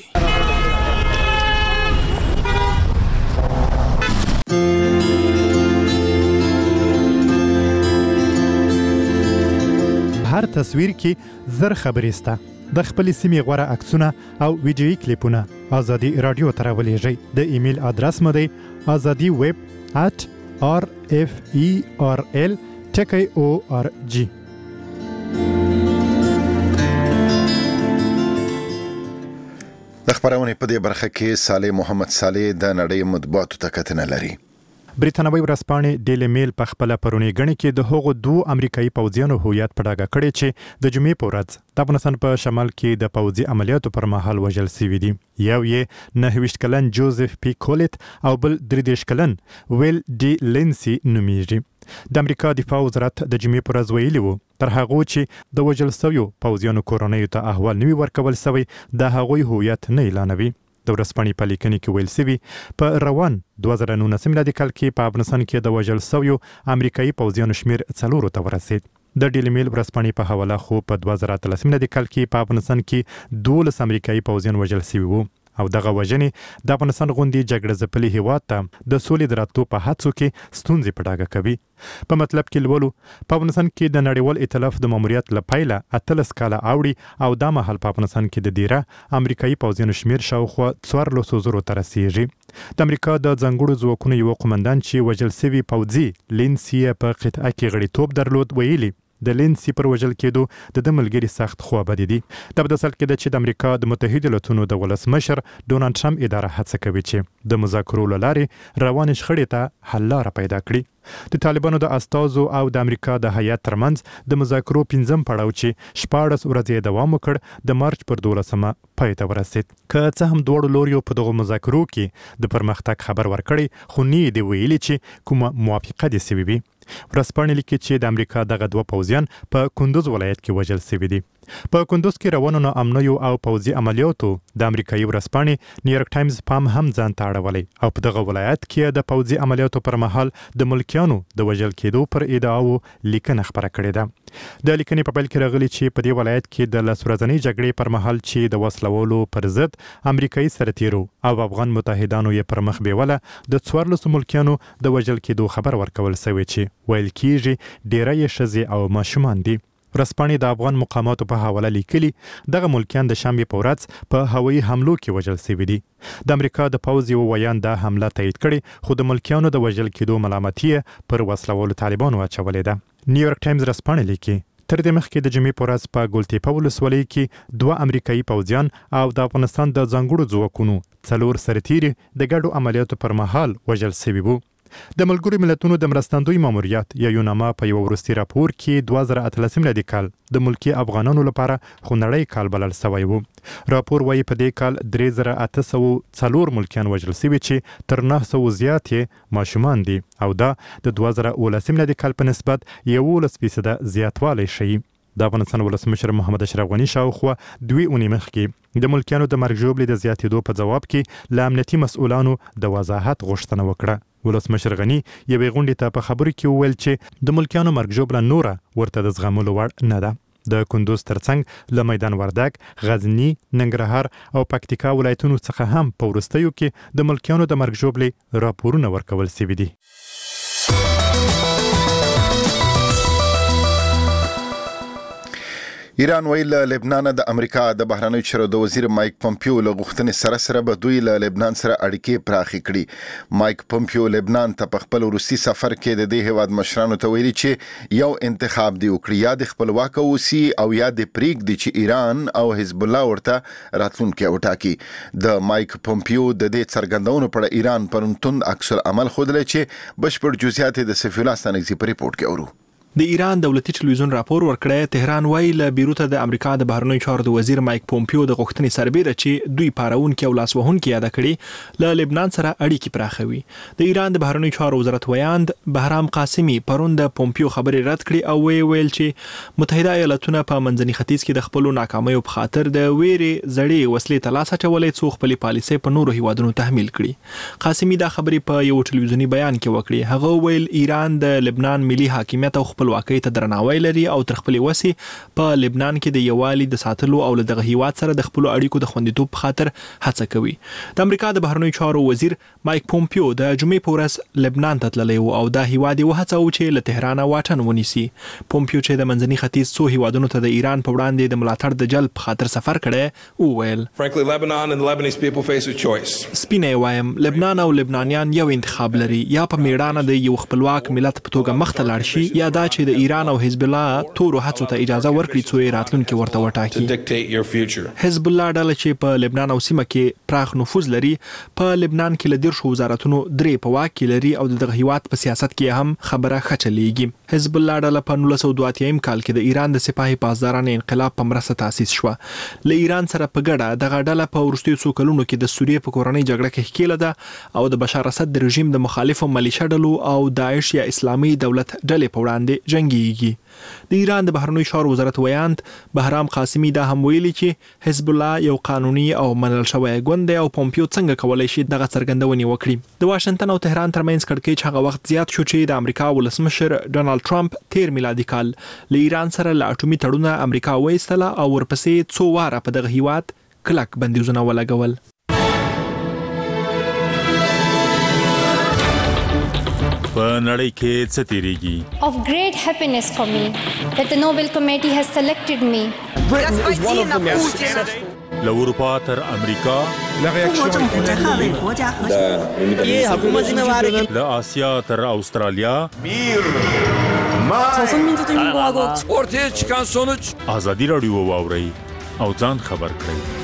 هر تصویر کې زر خبرې سته. د خپل سیمې غوره عکسونه او ویډیویي کلیپونه آزادي رادیو ته راولېږئ. د ایمیل ادرس مو دی آزادي ویب at r f e r l ټکی او ار جی. د خبرونې په دې برخه کې صالح محمد صالح د نړۍ مطبوعاتو ته کتنه لري. بریتانوي ورځپاڼې ډیلی میل په خپله پرونی ګڼې کې د هغو دوو امریکایي پوځیانو هویت په ډاګه کړی چې د جمعې په ورځ د افغانستان په شمال کې د پوځي عملیاتو پر مهال وژل شوي دي. یو یې نهه ویشت کلن جوزف پی کولت او بل درې دېرش کلن ویل ډي لینسي نومیږي. د امریکا دفاع وزارت د جمعې په ورځ ویلي وو تر هغو چې د وژل شویو پوځیانو کورنیو ته احوال نه وي ورکول شوی د هغوی هویت نه اعلانوي. د ورځپاڼې په لیکنې کې ویل شوي په روان دوه زره نولسم میلادي کال کې په افغانستان کې د وژل شویو امریکایي پوځیانو شمېر څلورو ته ورسېد. د ډیلی میل ورځپاڼې په حواله خو په دوه زره اتلسم میلادي کال کې په افغانستان کې دولس امریکایي پوځیان وژل شوي وو او دغه وژنې د افغانستان غوندې جګړه ځپلي هیواد ته د سولې د راتلو په هڅو کې ستونزې په ډاګه کوي. په مطلب کې لولو په افغانستان کې د نړیوال ائتلاف د ماموریت له پیله اتلس کاله اوړي او دا مهال په افغانستان کې د دیره امریکایي پوځیانو شمېر شاوخوا څوارلسو زرو ته رسیږي. د امریکا د ځانګړو ځواکونو یو قومندان چې وژل شوي پوځي لینسي په قطعه کې غړیتوب درلود ویلي د لینسي پر وژل کېدو د د ملګري سخت خوابدي دي. دا په داسې حال کې ده چې د امریکا د متحده ایالاتونو د ولسمشر ډونالډ ټرمپ اداره هڅه کوي چې د مذاکرو له لارې روانې شخړې ته حل لاره پیدا کړي. د طالبانو د استازو او د امریکا د هیات ترمنځ د مذاکرو پنځم پړاو چې شپاړس ورځې دوام وکړ د مارچ پر دولسمه پای ته ورسېد. که څه هم دواړو لوریو په دغو مذاکرو کې د پرمختګ خبر ورکړی خو نه یې دی ویلي چې کومه موافقه دې سوې وي. ورځپاڼې لیکي چې د امریکا دغه دوه پوځیان په کندوز ولایت کې وژل شوي دي. په کندوز کې روانو ناامنیو او پوځي عملیاتو د امریکایي ورځپاڼې نیویارک ټایمز پام هم ځان ته اړولی او په دغه ولایت کې د پوځي عملیاتو پر مهال د ملکیانو د وژل کېدو پر ادعاو لیکنه خپره کړې ده. د لیکنې په پیل کې راغلي چې په دې ولایت کې د لس ورځنۍ جګړې پر مهال چې د وسلوالو پر ضد امریکایي سرتیرو او افغان متحدانو یې پر مخ بیوله د څوارلسو ملکیانو د وژل کېدو خبر ورکول شوی چې ویل کېږي ډیری یې ښځې او ماشومان دي. ورځپاڼې د افغان مقاماتو په حواله لیکلي دغه ملکیان د شنبې په ورځ په هوایي حملو کې وژل شوي دي. د امریکا د پوځ یو ویان دا حمله تایید کړې خو د ملکیانو د وژل کېدو ملامتي پر وسلوالو طالبانو اچولې ده. نیویارک ټایمز ورځپاڼې لیکي تر دې مخکې د جمعې په ورځ په ګلتېپه ولسوالۍ کې دوه امریکایي پوځیان او د افغانستان د ځانګړو ځواکونو څلور سرتیري د ګډو عملیاتو پر مهال وژل شوي وو. د ملګرو ملتونو د مرستندوی ماموریت یا یوناما په یو وروستي راپور کې دوه زره اتلسم میلادي کال د ملکي افغانانو لپاره خونړی کال بلل شوی و. راپور وایي په دې کال درې زره اته سوه څلور ملکیان وژل شوي چې تر نهه سوه زیات یې ماشومان دي او دا د دوه زره اوولسم میلادي کال په نسبت یولس فیصده زیاتوالی ښیي. د افغانستان ولسمشر محمد اشرف غنی شاوخوا دوی اونۍ مخکې د ملکیانو د مرګ ژوبلې د زیاتېدو په جواب کې له امنیتي مسؤلانو د وضاحت غوښتنه وکړه. ولسمشر غنی یوې غونډې ته په خبرو کې وویل چې د ملکیانو مرګ ژوبله نوره ورته د زغملو وړ نه ده. د کندوز ترڅنګ له میدان وردګ، غزنی، ننګرهار او پکتیکا ولایتونو څخه هم په وروستیو کې د ملکیانو د مرګ ژوبلې راپورونه ورکول شوي دي. ایران ویل له لبنان د امریکا د بهرنیو چارو د وزیر مایک پومپیو له غوښتنې سره سره به دوی له لبنان سره اړیکې پراخې کړي. مایک پومپیو لبنان ته په خپل روسي سفر کې د دې هیواد مشرانو ته ویلي چې یو انتخاب دی وکړي، یا د خپلواک اوسي او یا د پریږدي چې ایران او حزب الله ورته راتلونکی وټاکي. د مایک پومپیو د دې څرګندونو په ایران پرونتون عکس العمل ښودلی چې بشپړ جزئیات د سفیر الله ستانکزي په ریپورت کې اورو. د ایران دولتي ټلویزیون راپور ورکړی تهران وایي له بیروت د امریکا د بهرنیو چارو د وزیر مایک پومپیو د غوښتنې سربېره چې دوی پارونکي او لاسوهونکي یاد کړي له لبنان سره اړیکې پراخوي. د ایران د بهرنیو چارو وزارت ویاند بهرام قاسمي پرون د پومپیو خبرې رد کړي او وی ویل چې متحده ایالاتونه په منځني ختیځ کې د خپل ناکامیو په خاطر د ویرې زړې وسلې ته لاس اچولې څو خپل پالیسۍ په نورو هیوادونو تحمیل کړي. قاسمي دا خبرې په یو ټلویزیوني بیان کې وکړي. هغه ویل ایران د لبنان ملي حاکمیت او خپلواکۍ ته درناوی لري او تر خپل وسي په لبنان کې د یووالي د ساتلو او له دغه هیواد سره د خپل اړیکو د خوندیتوب په خاطر هڅه کوي. د امریکا د بهرنیو چارو وزیر مایک پومپیو د جمعې په ورځ لبنان ته تللی و او دا هیواد یې وهڅاوه چې له تهران واټن ونیسي. پومپیو چې د منځني ختیځ څو هیوادونو ته د ایران په وړاندې د ملاتړ د جلب په خاطر سفر کړی وویل Frankly, Lebanon and Lebanese people face a choice. سپینه وایم لبنان او لبنانیان یو انتخاب لري، یا په میړانه د یو خپلواک ملت په توګه مخ ته لاړ شي، یا دا چې د ایران او حزب الله تورو هڅو ته اجازه ورکړي څو یې راتلونکي ورته وټاکي. حزب الله ډله چې په لبنان او سیمه کې پراخ نفوذ لري په لبنان کې له دیرشو وزارتونو درې په واک کې لري او دغه هیواد په سیاست کې هم خبره ښه چلیږي. حزب الله ډله په نولس سوه دوه اتیا کال کې د ایران د سپاهي پاسدارانو انقلاب په مرسته تاسیس شوه. له ایران سره په ګډه دغه ډله په وروستیو څو کلونو کې د سوریې په کورنۍ جګړه کې ښکېله ده او د بشار اسد د رژیم د مخالفو ملیشه ډلو او داعش یا اسلامي دولت ډلې په وړاندې جنګیږي. د ایران د بهرنیو چارو وزارت ویاند بهرام قاسمي دا هم ویلي چې حزب الله یو قانوني او منل شوی ګوند دی او پومپیو څنګه کولای شي دغه څرګندونې وکړي. د واشنگټن او تهران ترمنځ کړکېچ هغه وخت زیات شو چې د امریکا ولسمشر ډونالد ټرمپ تیر میلادي کال له ایران سره له اټومي تړونه امریکا وایستله او ورپسې څو واره په دغه هیواد کلک بندیزونه ولګول. په نړۍ کې څه تیریږي؟ Of great happiness for me that the Nobel Committee has selected me. له اروپا تر امریکا، له آسیا تر استرالیا، ortaya çıkan sonuç ازادي رادیو واوري او ځان خبر کړئ.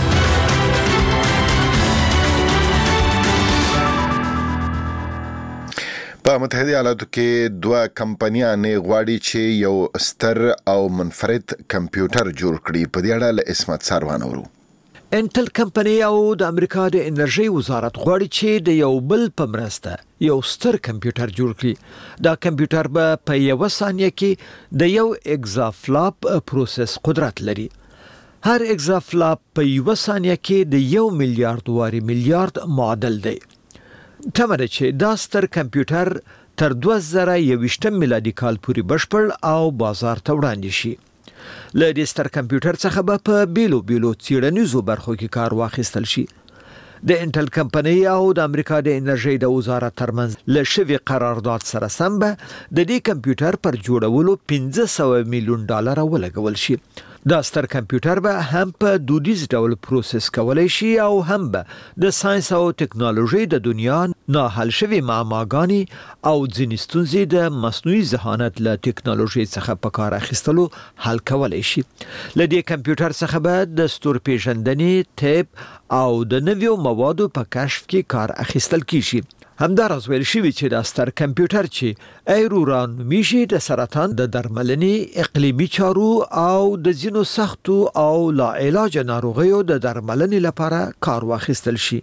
په متحده ایالاتو کې دوه کمپنیانې غواړي چې یو ستر او منفرد کمپیوټر جوړ کړي. په دې اړه له اسمت ساروان اورو. انټل کمپنی او د امریکا د انرژي وزارت غواړي چې د یو بل په مرسته یو ستر کمپیوټر جوړ کړي. دا کمپیوټر به په یو ثانیه کې د یو اگزافلاپ پروسس قدرت لري. هر اگزافلاپ په یو ثانیه کې د یو میلیارډ واري میلیارډ معادل دی. تمره چې دا ستر کمپیوټر تر دوه زره یوویشتم میلادي کال پورې بشپړ او بازار ته وړاندې شي. له دې ستر کمپیوټر څخه به په بیلو بیلو څیړنیزو برخو کې کار واخیستل شي. د انټل کمپنی او د امریکا د انرژي د وزارت ترمنځ له شوی قرارداد سره سم به د دې کمپیوټر پر جوړولو پنځه سوه میلیون ډالر ولګول شي. دا ستر کمپیوټر به هم په دودیز ډول پروسس کولای شي او هم به د ساينس او ټکنالوژي د دنیا نه حل شوی معماګانی او ځینې ستونزې د مصنوعي ذهانت له ټکنالوژي څخه په کار اخیستلو حل کولای شي. له دې کمپیوټر څخه به د ستور پیژندنې، ټیپ او د نویو موادو په کشف کې کار اخیستل کیږي. همداراز ویل شوی چې دا ستر کمپیوټر چې ایروران میشي د سرطان د درملنې، اقلیمي چارو او د ځینو سختو او لا علاج ناروغیو د درملنې لپاره کار واخیستل شي.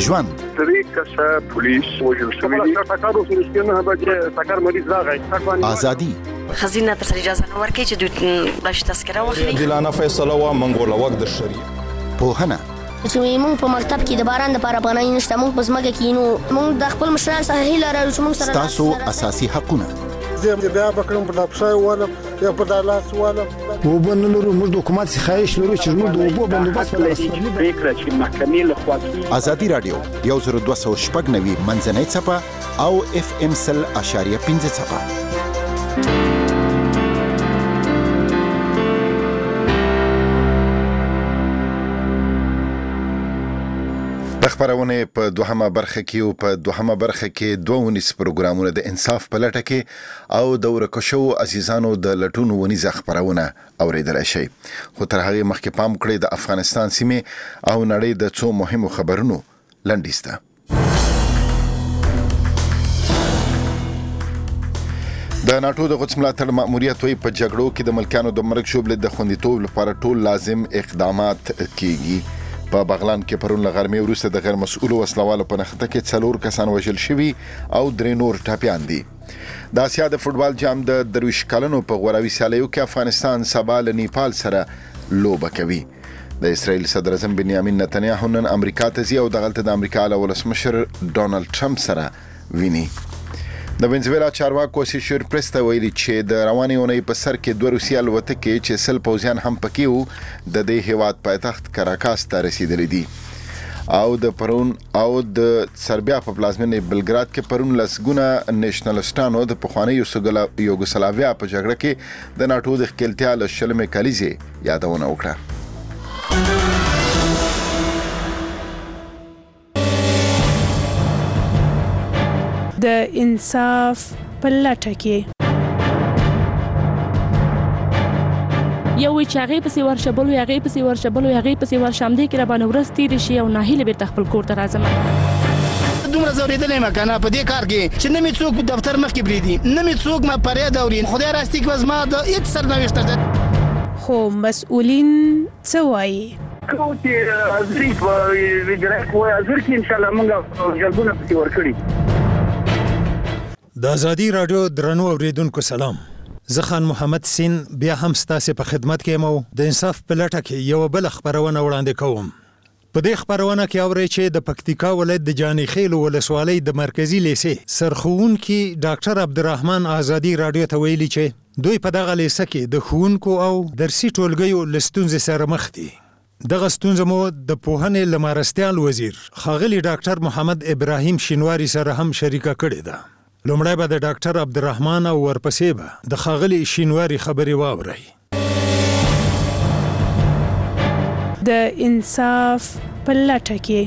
ژوند درې کسه پولیس وژل شوي دي ټکر وشو چې نه بجې ټکر مریض راغی ازادي خزینه تر اجازه نه ورکړي چې دوی بلش تذکره واخلي عادلانه فیصله و منګول وخت د شریعت پوهنه چې موږ په مکتب کې د باران د لپاره پناه نشته موږ په ځمکه کې نو موږ د خپل مشران سره هیله لرو چې موږ سره تاسو اساسي حقونه زه بیا بکرم په دپښای ولم یا په دالاس ولم وبنلرو موږ د حکومت څخه خواهش لرو چې موږ د اوبو بندوبست په لاس پریکړه چې محکمې له خوا کیږي. ازادي رادیو یو زر دوه سوه شپږ نوي منځنۍ څپه او اف ام سل اشاریه پنځه څپه. د خبرونه په دوهمه برخه کې او په دوهمه برخه کې دوه ونیس پروګرامونه د انصاف په لټه کې او د ورکشو عزیزانو د لټون ونیس خبرونه اوریدل شي. خو تر هغه مخکې پام کړئ د افغانستان سیمه او نړۍ د څو مهمو خبرونو لنډیسته. د ناتو د قدس ملاتړ ماموریت وی په جګړو کې د ملکانو د مرګ شوبله د خوندیتوب لپاره ټول لازم اقدامات کیږي. په بغلان کې پرون لغرمې وروسته د غیر مسؤل وسلوالو په نخته کې څلور کسان وژل شوي او درې نور ټاپیان دي. د اسیا د فوتبال جام د درویش کلنو په غوراوي سیالیو کې افغانستان سبا له نیپال سره لوبه کوي. د اسرائیل صدر اعظم بنیامین نتنیاهو نن امریکا ته ځي او دغلته د امریکا له ولسمشر ډونالد ټرمپ سره ویني. د وینزویلا چارواکو اسوسییټډ پریس ته ویلي چې د روانې اونۍ په سر کې دوه روسي الوتکې چې سل پوځیان هم پکې وو د دې هیواد پایتخت کراکاس ته رسیدلې دي. او د پرون او د سربیا په پلازمینې بلګراد کې پرون لسګونه نېشنلستانو د پخواني یوګوسلاویا په جګړه کې د ناتو د ښکېلتیا له شلمې کلیزې یادونه وکړه. د انصاف په لټه کې یو وی چې هغه پسې ورشبل وي هغه پسې ورشبل وي هغه پسې ورشم دي کې را باندې ورستي شي او ناهیله بیرته خپل کور ته راځم. دومره زوریدلې مکانه په دې کار کې چې نه می څوک دفتر مخ کې بریدي نه می څوک ما پرې دورین خدای راستي کې وزما د هیڅ سرنوشت ده. خو مسؤلین څه وایي کو چې ازری په ویجرای کوه ازر کې ان شاء الله موږ جلبونه پسې ورکړي. د ازادي رادیو درنو اوریدونکو سلام. زه خان محمد سین بیا هم ستاسو په خدمت کې مو د انصاف په لټه کې یو بل خبرونه وړاندې کوم. په دې خبرونه کې اوري چې د پکتیکا ولایت د جاني خیل ولسوالۍ د مرکزی لیسې سرخوونکي ډاکټر عبدالرحمن ازادي رادیو ته ویلي چې دوی په دغه لیسه کې د خوونکو او درسي ټولګیو لستونزې سره مخ دي. دغه ستونزه مو د پوهنې لمرستیال وزیر خاغلی ډاکټر محمد ابراهیم شینواری سره هم شریکه کړې ده. لومړی به د ډاکټر عبدالرحمن او ورپسې به د خاغلی شینواری خبرې واورئ. د انصاف په لټه کې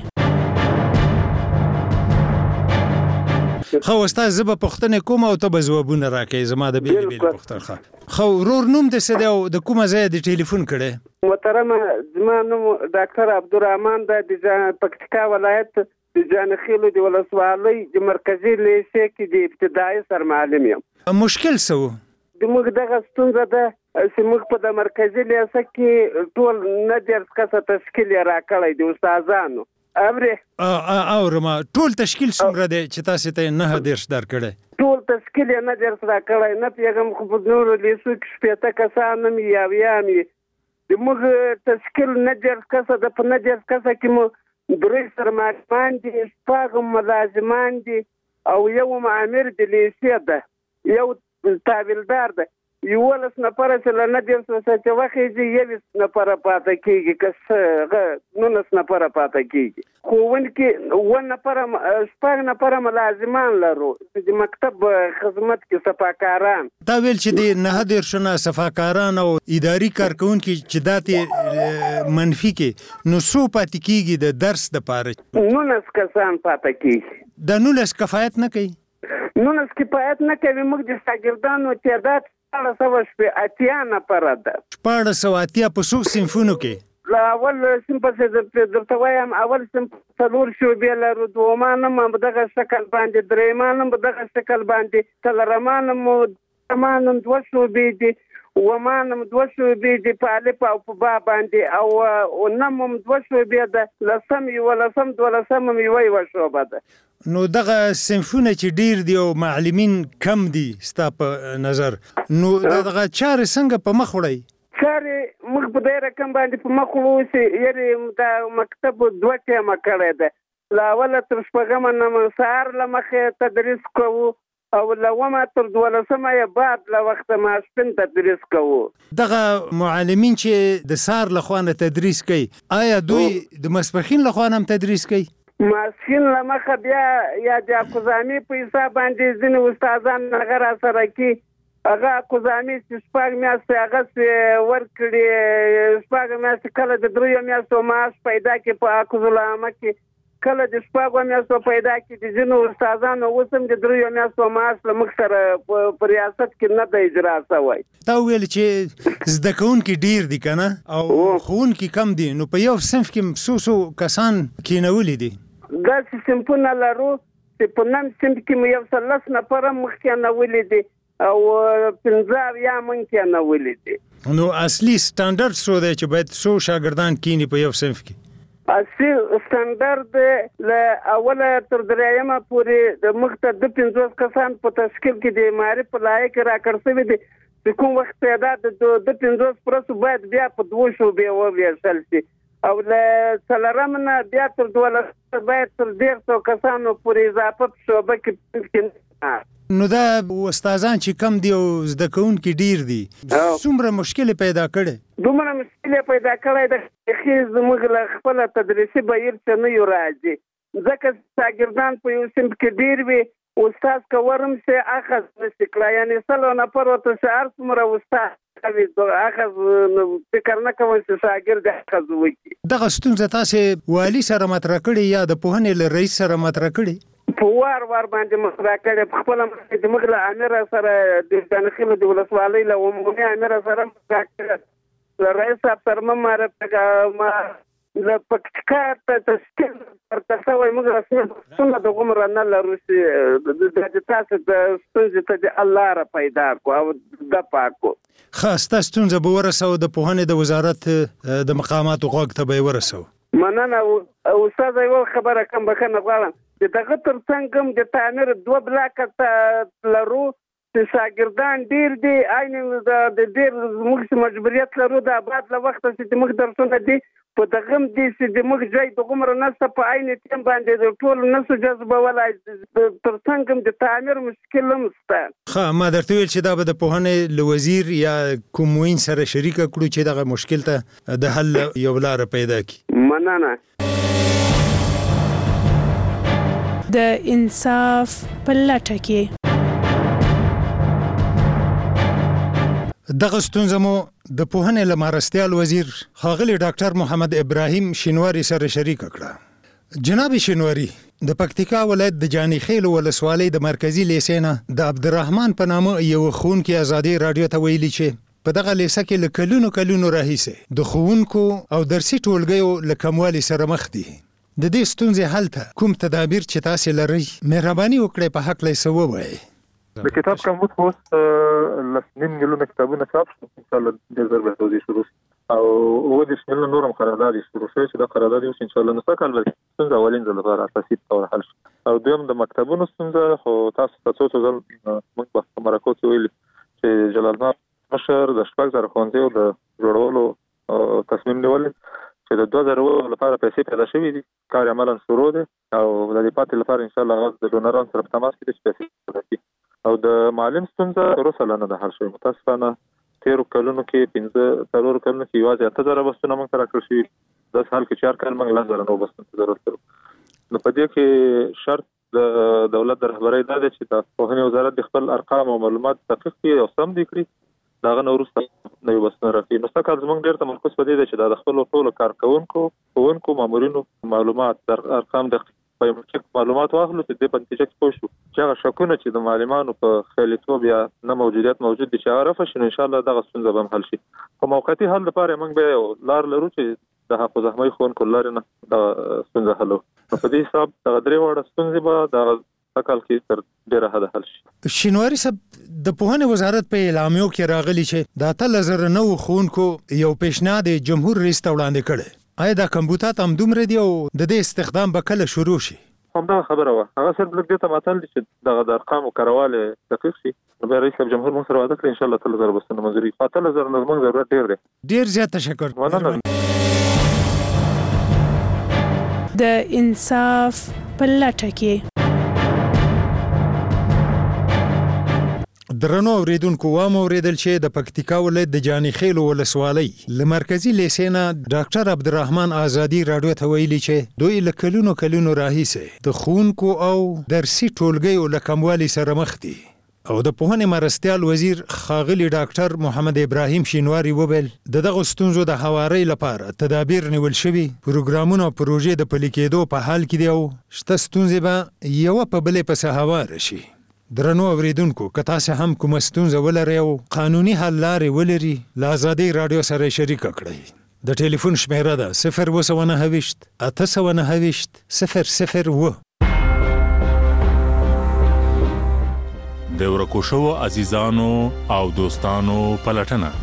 خو استاد زبه پښتنه کوم او ته به ځوابونه راکې زما د بیل بیل پښتنه خو ورور نوم د سده او د کومه ځای د ټلیفون کړي. محترم زما نوم ډاکټر عبدالرحمن د پکتیکا ولایت د جانخیلو د ولسوالۍ د مرکزی لیسې کې د ابتدایي سرمعلم یم. مشکل څه و؟ د موږ دغه ستونزه ده چې موږ په د مرکزی لیسه کې ټول نه درس کسه تشکیل راکړی د استادانو امره اورما ټول تشکیل څومره دی چې تاسو ته نه درس درکړی؟ ټول تشکیل نه درس راکړی نه پیغام خو په نور لیسو کې شپږ کسان مې یا بیا مې د موږ تشکیل نه درس کسه د په نه درس کسه کې مو درې سرمعلمان دي شپږ ملازمان دي او یو معمر د لیسې ده یو تابلدار ده یولس نفر چې له نه درس وسه وخیږي یویس نفر پاته کیږي که نولس نفر پاته کیږي خو ونکې ون نفر شپږ نفر ملازمان لرو چې مکتب خدمت کې صفاکاران تا ویل چې د نه درشنه صفاکاران او اداري کارکونکي چې داتې منفي کې نو سو پاتې کیږي د درس د پاره نولس کسان پاته کیږي د نولس کفایت نه کوي نولس کفایت نه کوي موږ د شاګردانو تعداد شپاړس سوه اتیا نفره ده. شپاړس سوه اتیا په څو صنفونو کې؟ اول صنف پسې درته وایم اول صنف څلور شعبې لرو دویمان هم دغه شکل باندې درېیمان هم دغه شکل باندې څلورمان هم دوه شعبې دي ومانم دوه شعبې دي په الف او په با باندې او نمم دوه شعبې ده لسم یولسم دولسم یوه یوه شعبه ده. نو دغه صنفونه چې ډیر دي او معلمین کم دي ستا په نظر نو دغه چارې څنګه په مخ وړئ؟ چارې موږ په دې رقم باندې په مخ وړو چې یعنې دا مکتب دوه ټیمه کړی ده. له اوله تر شپږمه نه سهار له مخې تدریس کوو او له اومه تر دولسمه یې بعد له وخته ماسپښین تدریس کوو. دغه معلمین چې د سهار له خوا نه تدریس کوي آیا دوی د ماسپښین له خوا هم تدریس کوي؟ ماسپښین له مخه بیا یا د اکوزامي په حساب باندې ځینې استادان هغه راسره کوي هغه اکوزامي چې شپږ میاشتې هغسې ورکړي شپږ میاشتې کله د دریو میاشتو معاش پیدا کړي په اکوزالعامه کې کله د شپږو میاشتو پیدا کړي د ځینو استادانو اوس هم د دریو میاشتو معاش له موږ سره په ریاست کې نه دی اجرا شوی. تا وویل چې زده کوونکي ډیر دي که نه او ښوونکي کم دي نو په یو صنف کې څو څو کسان کینولي دي؟ داسې صنفونه لرو چې په نن صنف کې مو یو څه لس نفره مخ کینولي دي او پنځه اویا من کینولي دي. نو اصلي سټانډرډ څو دی چې باید څو شاګردان کینی په یو صنف کې؟ اصلي سټانډرډ له اوله تر دریمه پورې د مخ ته د پنځوس کسان په تشکیل کې د معرف په لایق راکړ شوي دي چې کوم وخت تعداد د پنځوس پرسو باید بیا په دوه شعبې وویشل شي او له څلورم نه بیا تر دولس باید تر ډېر څو کسانو پورې اضافه په شعبه کې. نو دا استادان چې کم دي او زده کوونکي ډیر دي څومره مشکل پیدا کړي؟ دومره مشکل پیدا کړی د خې زموږ له خپل تدریسي بهیر څخه نه یو راځي ځکه شاګردان په یو صنف کې ډیر وي استاد که ورم سي اخذ نشي کړی یعنې سلو نفر ورته چې هر څومره استاد کوي اخذ فکر نه کوم چې شاګرد اخذ وکړي. دغه ستونزه تاسې والي سره مطرح کړې یا د پوهنې له رئیس سره مطرح کړې؟ په وار وار باندې مطرح کړې په خپله مخکې د موږ له امیر سره د دانخیلو د ولسوالۍ له عمومي امیر سره مطرح کړې له رئیس صاحب سره مه معرفه له پکتیکا ته تشکیل ورته شوی موږ رسمونه د غومره نه لرو چې د تاسې د ستونزې ته د حل لاره پیدا کړو او دفع کړو. ښه ستا ستونزه به ورسوو د پوهنې د وزارت د مقاماتو غوږ ته به یې ورسوو. مننه استاده یوه خبره کم بښنه غواړم د دغه تر څنګ هم د تعمیر دوه بلاکه ته لرو چې شاګردان ډیر دي عین د ډیر موږ مجبوریت لرو د آباد له وخته چې موږ درسونه دي په دغه هم دي چې د موږ ځای د غومره نشته په عین ټیم باندې د ټول نسو جذبولی تر څنګ هم د تعمیر مشکل هم شته. ښه ما درته ویل چې دا به د پوهنې له وزیر یا کوم معین سره شریکه کړو چې دغه مشکل ته د حل یو لاره پیدا کړي. مننه. د انصاف په لټه کې دغه ستونزه مو د پوهنې له مرستیال وزیر ښاغلي ډاکټر محمد ابراهیم شینواري سره شریکه کړه. جناب شینواري د پکتیکا ولایت د جاني خیل ولسوالۍ د مرکزی لیسې نه د عبدالرحمن په نامه یو ښوونکی ازادي رادیو ته ویلي چې په دغه لیسه کې له کلونو کلونو راهیسې د ښوونکو او درسي ټولګیو له کموالي سره مخ دي. د دې ستونزې حل ته کوم تدابیر چې تاسې لرئ مهرباني وکړئ په هکله یې څه ووایئ. د کتاب کمبود خو اوس لس نیم میلیونه کتابونه چاپ شو انشاءالله ډېر ژر به توضیح شروع شي او اووه دېرش میلیونه نور هم قرارداد یې شروع شوی چې دا قرارداد یې اوس انشاءالله نو سږ کال به ستونزه اولین ځل لپاره اساسي طور حل شي. او دویم د مکتبونو ستونزه خو تاسو ته څو څو ځل موږ په مرکو کې ویلي چې جلال آباد مشر د شپږ زره ښوونځیو د جوړولو تصمیم نیولی چې د دوه زره لپاره پیسې پیدا شوي دي کار عملا شروع دی او د دې پاتې لپاره انشاءالله هغه د ډونرانو سره په تماس کې دي چې پیسې پیدا کړي. او د معلم ستونزه تروسه لا نه ده حل شوې. متاسفانه تېرو کلونو کې پنځه څلورو کلونو کې یوازې اته زره بستونه موږ ته راکړل شوي داسې حال کې چې هر کال موږ لس زره نوو بستونو ته ضرورت لرو. نو په دې کې شرط د دولت د رهبرۍ دا دی چې د پوهنې وزارت د خپل ارقام او معلومات تحقیق کړي او سم دي کړي د هغه نه وروسته نوي بستونه راکړي. نو سږ کال زموږ ډېر تمرکز په دې دی چې دا د خپلو ټولو کارکوونکو ښوونکو مامورینو معلومات ارقام د بایومټریک معلومات واخلو چې د په نتیجه کې پوه شو چې هغه شکونه چې د معلمانو په خیلیتوب یا نه موجودیت موجود دي چې هغه رفع شي نو انشاءالله دغه ستونزه به هم حل شي. په موقتي حل لپاره موږ به یو لار لرو چې د حافظ احمدي ښوونکو له لارې نه دغه ستونزه حلو. نو په دې حساب دغه درې واړه ستونزې به دغه سږ کال کې تر ډېره حده حل شي. شینواري صاحب د پوهنې وزارت په اعلامیو کې راغلی چې د اتلس زره نوو ښوونکو یو پیشنهاد جمهور رئیس ته وړاندې کړی. آیا دا کمبوتات همدومره دي او د دې استخدام به کله شروع شي؟ همدغه خبره وه. هغه صرف لږ دې ته ماتل دي چې دغه د ارقامو کاروالی دقیق شي. نو بیا رئیس صاحب جمهور موږ سره وعده کړې انشاءالله اتلس زره بسنه منظوري. اتلس زره نه زموږ ضرورت ډېر دی. ډېر زیات تشکر. مننه. د انصاف په لټه کې. درنو اوریدونکو وام اوریدل چې د پکتیکا ولایت د جاني خیل ولسوالۍ له مرکزی لیسې نه ډاکټر عبدالرحمن آزادي راډیو ته ویلي چې دوی له کلونو کلونو راهیسې د ښوونکو او درسي ټولګیو له کموالي سره مخ دي. او د پوهنې مرستیال وزیر ښاغلي ډاکټر محمد ابراهیم شینواري وویل د دغو ستونزو د هوارۍ لپاره تدابیر نیول شوي، پروګرامونه او پروژې د پلي کېدو په حال کې دي او شته ستونزې به یوه په بلې پسې هواره شي. درنو اوریدونکو که تاسو هم کومه ستونزه ولرئ او قانوني حل لارې ولري له ازادۍ راډیو سره شریکه کړئ. د ټلیفون شمیره ده صفر اووه سوه نهه ویشت اته سوه نهه ویشت صفر صفر اووه. د ورکو شوو عزیزانو او دوستانو پلټنه.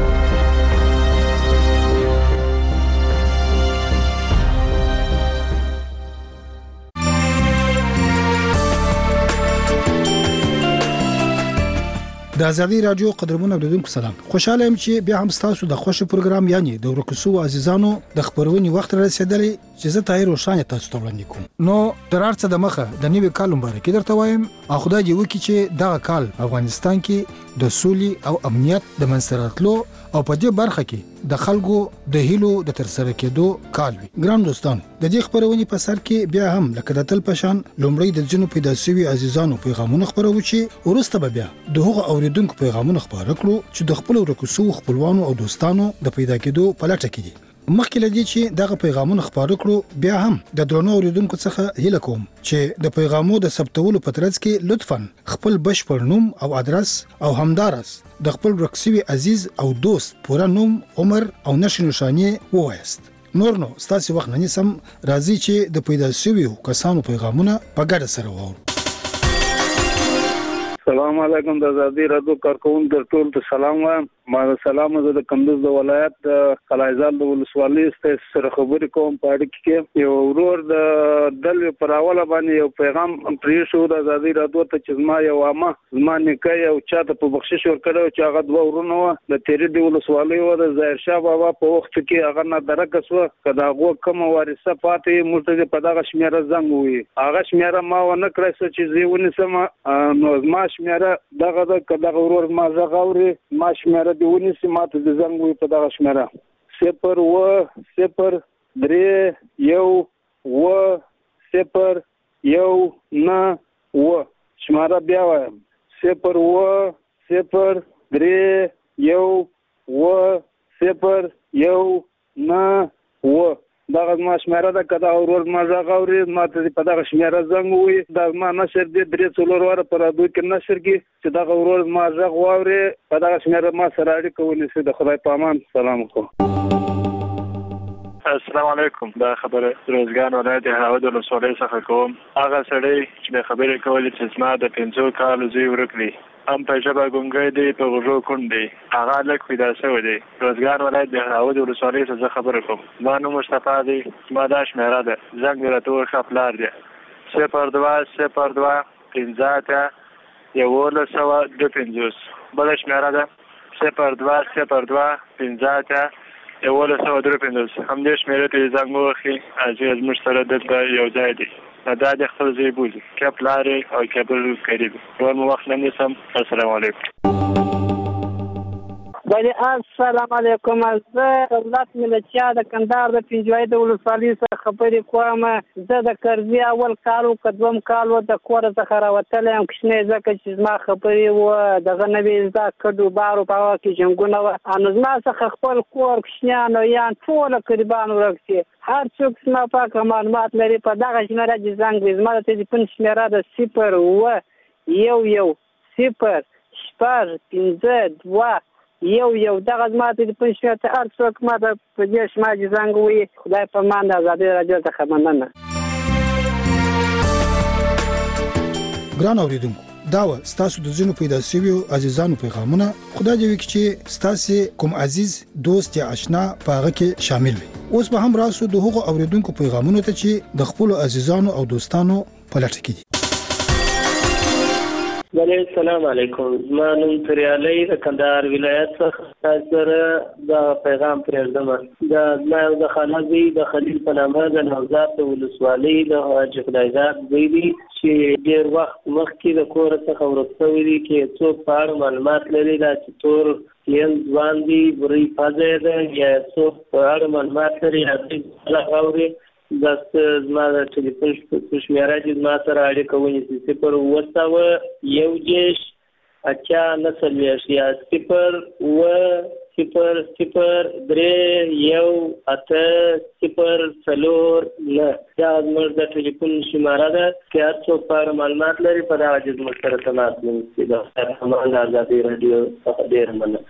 د ازادي رادیو قدرمنو اوریدونکو سلام. خوشاله یم چې بیا هم تاسو د خوښ پروګرام یعنی د ورکوسو عزیزانو د خبرونې وخت را رسیدلی چې زه طاهر روشان تاسو ته وړاندې کوم. نو تر هر څه د مخه د نوي کال مبارکي درته وایم او خدای دې وکړي چې دغه کال افغانستان کې د سولې او امنیت د منځته راتلو او په دې برخه کې د خلکو د هیلو د ترسره کېدو کال وي. ګران دوستان د دې خبرونې په سر کې بیا هم لکه د تل پشان لومړی د ځینو پیدا شوي عزیزانو پیغامونه خبرو چې ورسته به بیا د هغو اوریدونکو پیغامونه خبره کړو چې د خپل ورکوسو خپلوانو او دوستانو د پیدا کېدو په لټه کې دي. مخکې لدی چې دغه پیغامونه خبرو کړو بیا هم د درنو اوریدونکو څخه هیله کوم چې د پیغامو د ثبتولو په ترڅ کې لطفاً خپل بشپړ نوم او ادرس او همدارس د خپل ورکسوي عزیز او دوست پوره نوم، عمر او نښه نښانې ووایاست. نور نو ستاسو وخت نه نیسم، راځي چې د پیدا شویو کسانو پیغامونه په ګډه سره واورو. السلام علیکم د ازادي رادیو کارکونکو ټول ته سلام وایم. ما سلام زه د کندوز د ولایت د قلعهزال د ولسوالۍ سره خبرې کوم. په اړیکه کې یو ورور د دلې پر اوله باندې یو پیغام پرې شو د ازادي رادیو ته چې زما یو عامه زما نیکه یو چاته په بخشش ورکړو چې هغه دوه ورونه و د تیرې د ولسوالۍ و د ظاهر شاه بابا په وخت کې هغه نه درکه سو کدا هغه کوم وارثه پاتې موږ په دغه شمیره زنګ وي. هغه شمیره ما و نه کړی چې زه ونیسم نو ما شمیره دغه د کدا ورور ما زغوري ما شمیره دی ونیسي ماته د زنګ وي په دغه شمیره صفر و صفر درې یو و صفر یو نه و. شمیره بیا وایم صفر و صفر درې یو و صفر یو نه و. دغه ما شمیره ده کدا ورور ما زغوري ماته په دغه شمیره زنګ وي. دا ما نشر دي درې څلور واره پر دوی کې نشر کې چې دغه ورور ما زغ واوري په دغه شمیره ما سره اړیکه ونیسي. د خدای په امان. سلام علیکم. السلام علیکم. دا خبره روزګان ولایت هاود ولسوالۍ څخه کوم. هغه سړی چې خبرې کولې چې زما د پنځو کالو زوی ورکړي هم په ژبه ګونګی دی په غوږو کوڼ دی هغه لږ پیدا شوی دی. روزګان ولایت د هاود ولسوالۍ څخه زه خبره کوم. زما نوم مصطفی دی. زما دا شمیره ده زنګ مې راته وښه پلار دی صفر دوه صفر دوه پنځه اته یولس سوه دوه پنځوس. بله شمیره ده صفر دوه صفر دوه پنځه اته یولس سوه دوه پنځوس. همدې شمیرې ته یې زنګ ووهي چې زموږ سره دلته یو ځای دی. دا د خپل ځای بولي کپ لارې او کبل قریب. نور مو وخت نه نیسم. السلام علیکم. بله السلام علیکم. زه دولت ملچیا د کندهار د پنجوایي د ولسوالۍ څخه خبرې کوم. زه د کرزي اول کال و که دوم کال و د کوره څخه راوتلی یم کوچنی ځکه چې زما خبرې و دغه نوي زده کډو بارو په هغه کې جنګونه وه نو زما څخه خپل کور کوچنیان او یان ټوله قریبان ورک شي. هر څوک زما پاکه معلومات لري په دغه شمیره چې زنګ وي. زما د تلیفون شمیره ده صفر اووه یو یو صفر شپږ پنځه دوه یو یو. دغه زما د تلیفون شمیره ته هر څوک ما ته په دې شمه چې زنګ وي. خدای په امان. د ازادي راډیو څخه مننه. ګران اوریدونکو دا و ستاسو د ځینو پیدا شویو عزیزانو پیغامونه. خدای دې وکړي چې ستاسو کوم عزیز دوست یا آشنا په هغه کې شامل وي. اوس به هم راسو د هغو اوریدونکو پیغامونو ته چې د خپل عزیزانو او دوستانو په لټه کې دي. السلام علیکم. زما نوم تریالی د کندهار ولایت څخه سره د پیغام پرېږدم. د زما د خاله زوی د خلیل په نامه د نوزاد د ولسوالۍ د حاجي خدایزاد زوی دی چې ډېر وخت مخکې د کور څخه ورک شوی دی کې څوک په اړه معلومات لري دا چې تور کلین ځوان دی بری فاضل ده یا څوک په اړه معلومات لري هغه غواړي داست زما د ټلیفون شمیره چې زما سره اړیکه ونیسي صفر اووه سوه یو دېرش اتیا نهه څلوېښت یا صفر اووه صفر صفر درې یو اته صفر څلور نهه دا زموږ د ټلیفون شمیره ده که هر څوک په اړه معلومات لري په دغه وجه زموږ سره تماس ونیسي. د خیر رحمان د ازادۍ راډیو څخه ډېره مننه.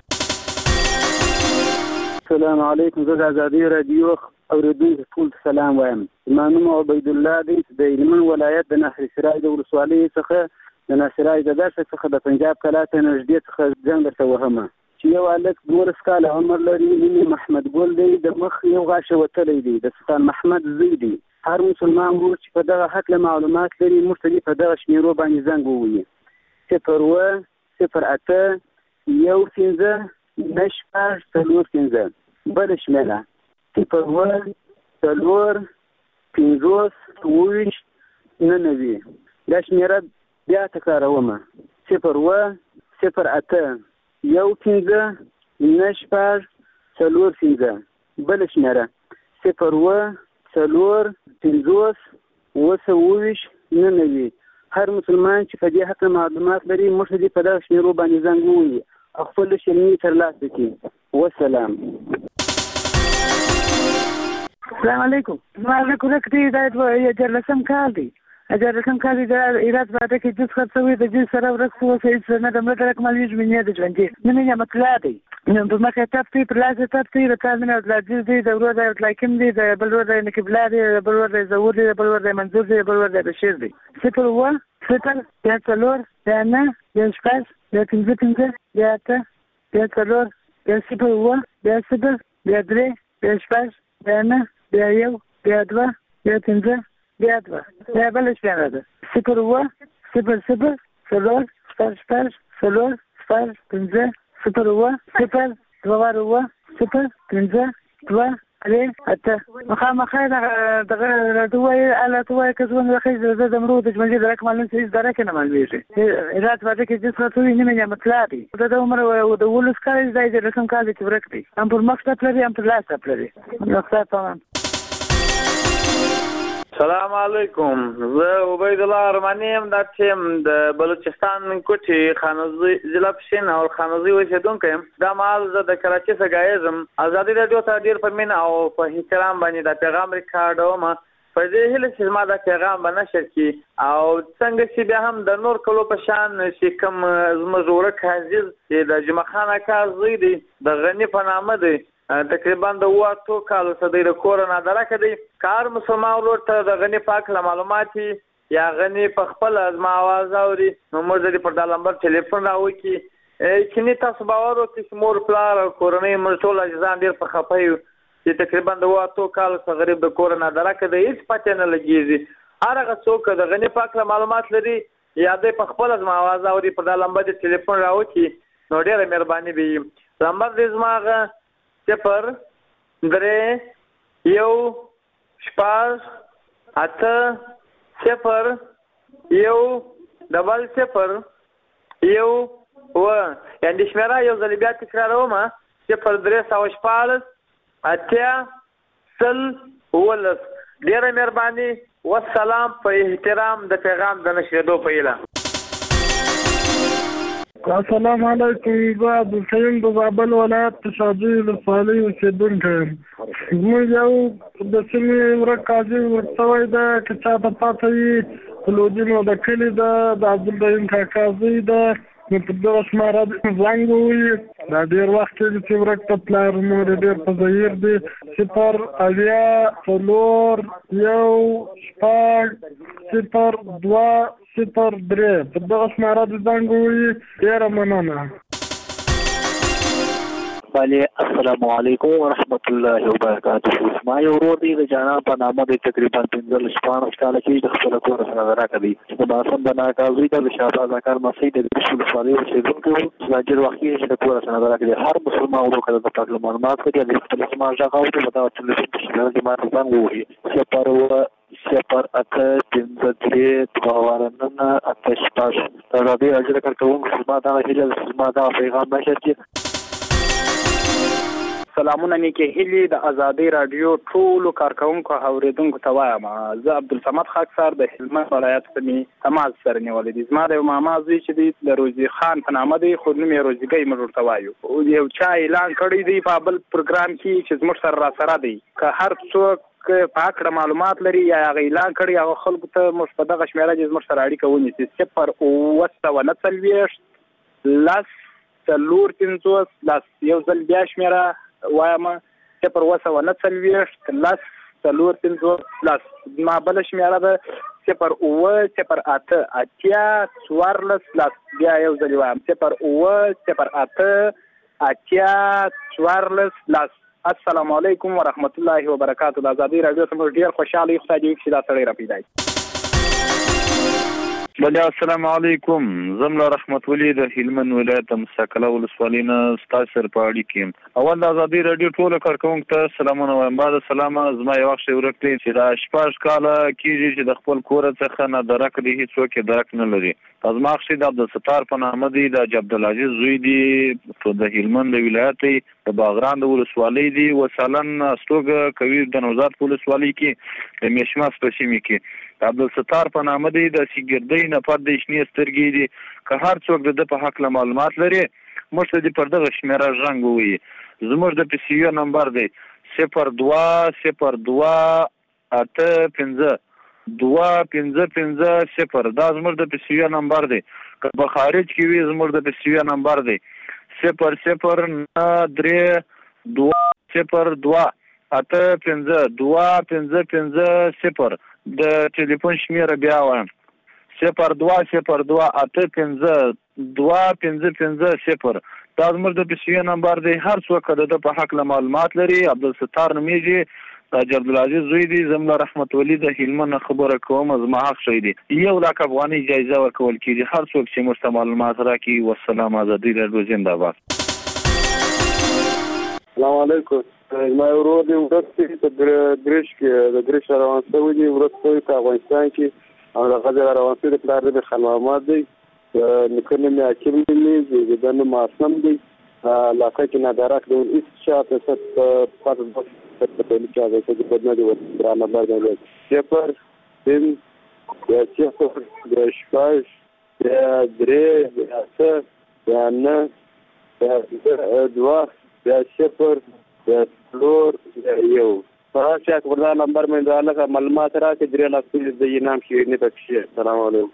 السلام علیکم. زه د ازادۍ راډیو اوریدونکو ټول سلام وایم. زما نوم عبید الله دی د هلمند ولایت د ناصر سراج د ولسوالۍ څخه د ناصر سراج د دښتې څخه د پنجاب کلا ته نږدې څخه زنګ درته وهمه چې یو هلک دولس کاله عمر لري. نوم یې محمد ګل دی. د مخ یو غاښ وتلی دی. د سلطان محمد زوی دی. هر مسلمان ورور چې په دغه هکله معلومات لري موږ ته دې په دغه شمیرو باندې زنګ ووهي. صفر اووه صفر اته یو پنځه نهه شپږ څلور پنځه. بله شمېره صفر اووه څلور پنځوس اووه ویشت نهه نوي. دا شمېره بیا تکرارومه. صفر اووه صفر اته یو پنځه نهه شپږ څلور پنځه. بله شمېره صفر اووه څلور پنځوس اووه سوه اووه ویشت نهه نوي. هر مسلمان چې په دې هکله معلومات لري موږ دې په دغه شمېرو باندې زنګ ووهي او خپل شرمي ترلاسه کړي. والسلام. السلام علیکم. زما هلک ورک دی. دا دیارلسم کال دی. دیارلسم کال دی. د هرات باده کې جز خرڅوي د جز سره ورک شو اوس هېڅ نه د مړه رقم معلومېږي مینې د ژوندي نه مینه مطلع دی. په مخ یې تپ دی پر لاس یې تپ دی د تا مینه ورته جز دی د ورور دی ورته حاکم دی د بل ورور دی نقیب الله دی د بل ورور دی ظهور دی د بل ورور دی منظور دی د بل ورور دی بشیر دی. صفر اووه صفر بیا څلور بیا نهه بیا شپږ بیا پنځه پنځه بیا اته بیا څلور بیا صفر اووه بیا صفر بیا درې بیا شپږ بیا نهه بیا یو بیا دوه بیا پنځه بیا دوه بیا بله شمېره ده. صفر اووه صفر صفر څلور شپږ شپږ څلور شپږ پنځه صفر اووه صفر دوه واره اووه صفر پنځه دوه درې اته. مخامخ دغه راته ووایي هلته ووایي که ژوند راخېږي زه د مړو د ژوندي د رقم معلوم څه هېڅ د رقم نه معلومېږي. هرات باده کې جز خرڅوي نه مې مطلع دی. د ده عمر د اوولس کاله دی. دا یې دیارلسم کال دی چې ورک دی. هم پر مخ ټپ لري هم پر لاس ټپ لري. خدای پامان. سلام علیکم. زه عبید الله ارمانی یم. دا چې د بلوچستان کوټې خانوزي ضلع پښین او خانوزي اوسېدونکی یم. دا مهال زه د کراچۍ څخه ګایږم. ازادي راډیو ته ډېر په مینه او په احترام باندې دا پیغام ریکارډوم. په دې هیله چې زما دا پیغام به نشر کړي او څنګه چې بیا هم د نور کلو په شان چې کوم زموږ ورک عزیز چې د جمعه خان اکا زوی دی د غني په نامه دی تقریبا د اووه اتو کالو څخه دی د کوره نادرکه دی. که هر مسلمان ورور ته د غني په هکله معلومات یا غني په خپله زما اواز اوري نو موږ دې پر دا نمبر ټلیفون راوکړي. یقیني تاسو باور وکړئ چې مور پلار او کورنۍ موږ ټول عزیزان ډېر په خفه یو چې تقریبا د اووه اتو کالو څخه غریب د کوره نادرکه دی. هېڅ پته نه لګېږي. هر هغه څوک د غني په هکله معلومات لري یا دی په خپله زما اواز اوري پر دا نمبر دې ټلیفون راوکړي نو ډېره مهرباني به وي. نمبر دې زما هغه صفر درې یو شپږ اته صفر یو ډبل صفر یو اووه. یعنې شمېره یو ځل بیا تکراروم. صفر درې سوه شپاړس اتیا سل اوولس. ډېره مهرباني. والسلام. په احترام د پیغام د نشرېدو په هیله. السلام علیکم. زه عبدالسلیم د زابل ولایت د شاجوی ولسوالۍ اوسېدونکی یم. زموږ یو د سیمې ورک قاضي ورک شوی ده. که چا ته پاته وي په لودي نو د کلي ده د عبدالرحیم کاکا زوی ده نو په دغه شماره زنګ ووهي. دا ډېر وخت کېږي چې ورک ته پلار مور یې ډېر په ظهیر دی. صفر اویا څلور یو شپږ صفر دوه صفر درې په دغه شماره د زنګ ووهي. ډېره مننه. بله السلام علیکم ورحمت الله وبرکاته. ما یو ورور دی د جانان په نامه دی تقریبا پنځلس شپاړس کاله کې د خپل کور سره راکړی دی. د باسم د ناکاوي د شهباز اکر مسجد د رسول صلی الله علیه وسلم د اجر وختي چې د کور سره راکړي هر مسلمان ورو کړه د پاک معلومات کوي د خپل سماج غاوته په تاسو ته د ما ځان ووهي چې پر صفر اته پنځه درې دوه اته شپږ دا د اجر کارکونکو خدمات هغه هیله خدمات هغه پیغام نشي. سلامونه نیکه هیلی د ازادي رادیو ټولو کارکونکو اوریدونکو ته وایم. زه عبدالصمد خاکسار د هلمند ولایت څخه تماس سره نیولې دي. زما د یو ماما زوی چې دی د روزي خان په نامه دی خو نوم یې روزيګۍ موږ ورته وایو. یو چا اعلان کړی دی په بل پروګرام کې چې زموږ سره را سره دی که هر څوک په اکړه معلومات لري یا اعلان کړي هغه خلکو ته موږ په دغه شمیره کې زموږ سره اړیکه ونیسي. صفر اوه سوه نه څلوېښت لس څلور پنځوس لس یو ځل بیا شمیره وایم صفر اوه سوه نه څلوېښت لس څلور پنځوس لس. ما بله شمیره ده صفر اوه صفر اته اتیا څوارلس لس. بیا یو ځل وایم صفر اوه صفر اته اتیا څوارلس لس. السلام علیکم ورحمت الله وبرکاته. د ازادي رادیو څخه ډیر خوشاله یم خدای دې چې دا سړی را پیدا شي. بله السلام علیکم. زملا رحمت ولی د هلمند ولایت مستقله ولسوالۍ نه ستاسو سره په اړیکه یم. اول د ازادي رادیو ټولو کارکونکو ته سلامونه وایم. بعد سلامه زما یو وخت ورک دی چې دا شپږ کاله کېږي چې د خپل کور څخه نه درک دی هیڅوک یې درک نه لري. زما خشي د عبدالستار په نامه دی د عبدالعزیز زوی دی د هلمند ولایت د باغران د ولسوالۍ دی وسالن استوګه کوي د نوزاد په ولسوالۍ کې د میشماس په سیمه کې عبدالستار په نامه دی د سیګردۍ نه پد د شنې سترګې دي که هر څوک د په حق معلومات لري موږ ته پر دغه شمیره ژوند ووي. زموږ د پی سی یو نمبر دی صفر دوه صفر دوه اته پنځه دوه پنځه پنځه صفر. دا زموږ د پی سی یو نمبر دی. که په خارج کې وي زموږ د پی سی یو نمبر دی صفر صفر نه درې دوه صفر دوه اته پنځه دوه پنځه پنځه صفر. د ټلیفون شمیره بیا وایم صفر دوه صفر دوه اته پنځه دوه پنځه پنځه صفر. دا زموږ د پی سی یو نمبر دی. هر څوک د په حق معلومات لري عبدالستار نومیږي د عبدالعزیز زوی دی. زملا رحمت ولی د هلمند خبره کوم زما حق شوی دی. یو لاک افغاني جایزه ورکول کیږي هر څوک چې موږ ته معلومات راکړي. والسلام. ازادي رادیو زنده باد. السلام علیکم. ما ورور دی ورسته په درش کې د درش روان شوی دی ورسته په افغانستان کې او د غزل روان شوی د پلار د خلمات دی نکنه مې حکیم دی د نو ماسم دی لاکه کې نه درک دی هیڅ شاته ست پات په دې کې هغه څه بدنه دی ورته نه باندې صفر تین یا صفر د شپږ یا درې یا څه یا نه یا دوه یا صفر یا فلور یا یو فراشا کوردا نمبر مې دا لکه معلومات راکې درې لاک د نام شي نه پکې. السلام علیکم.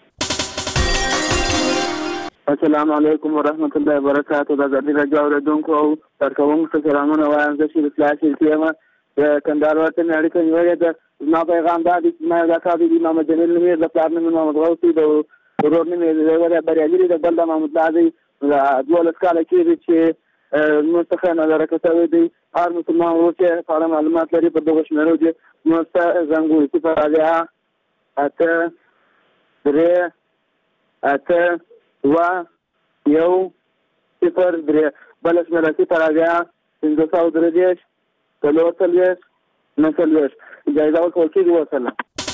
السلام علیکم ورحمت الله وبرکاته. د ازادي رادیو اوریدونکو او کارکونکو ته سلامونه وایم. زه چې خلاص کیما د کندهار ورته اړیکه نیولې ده. ما پیغام دا چې ما دا کار دي محمد جلیل نومې د پلان نوم محمد غوثي د ورور نوم یې ولا بریالي د بل د محمد لازي د دولت کال کې چې مستخانه درکته دی. هر مسلمان ورو چې فعال معلومات لري په دغه شمیرو کې نو زنګوي چې په راځي اته درې اته دوه یو صفر درې بل شمیره چې په راځي پنځه سوه درې دېرش څلور څلوېښت نهه څلوېښت جایزه ورکول کېږي. وسلام.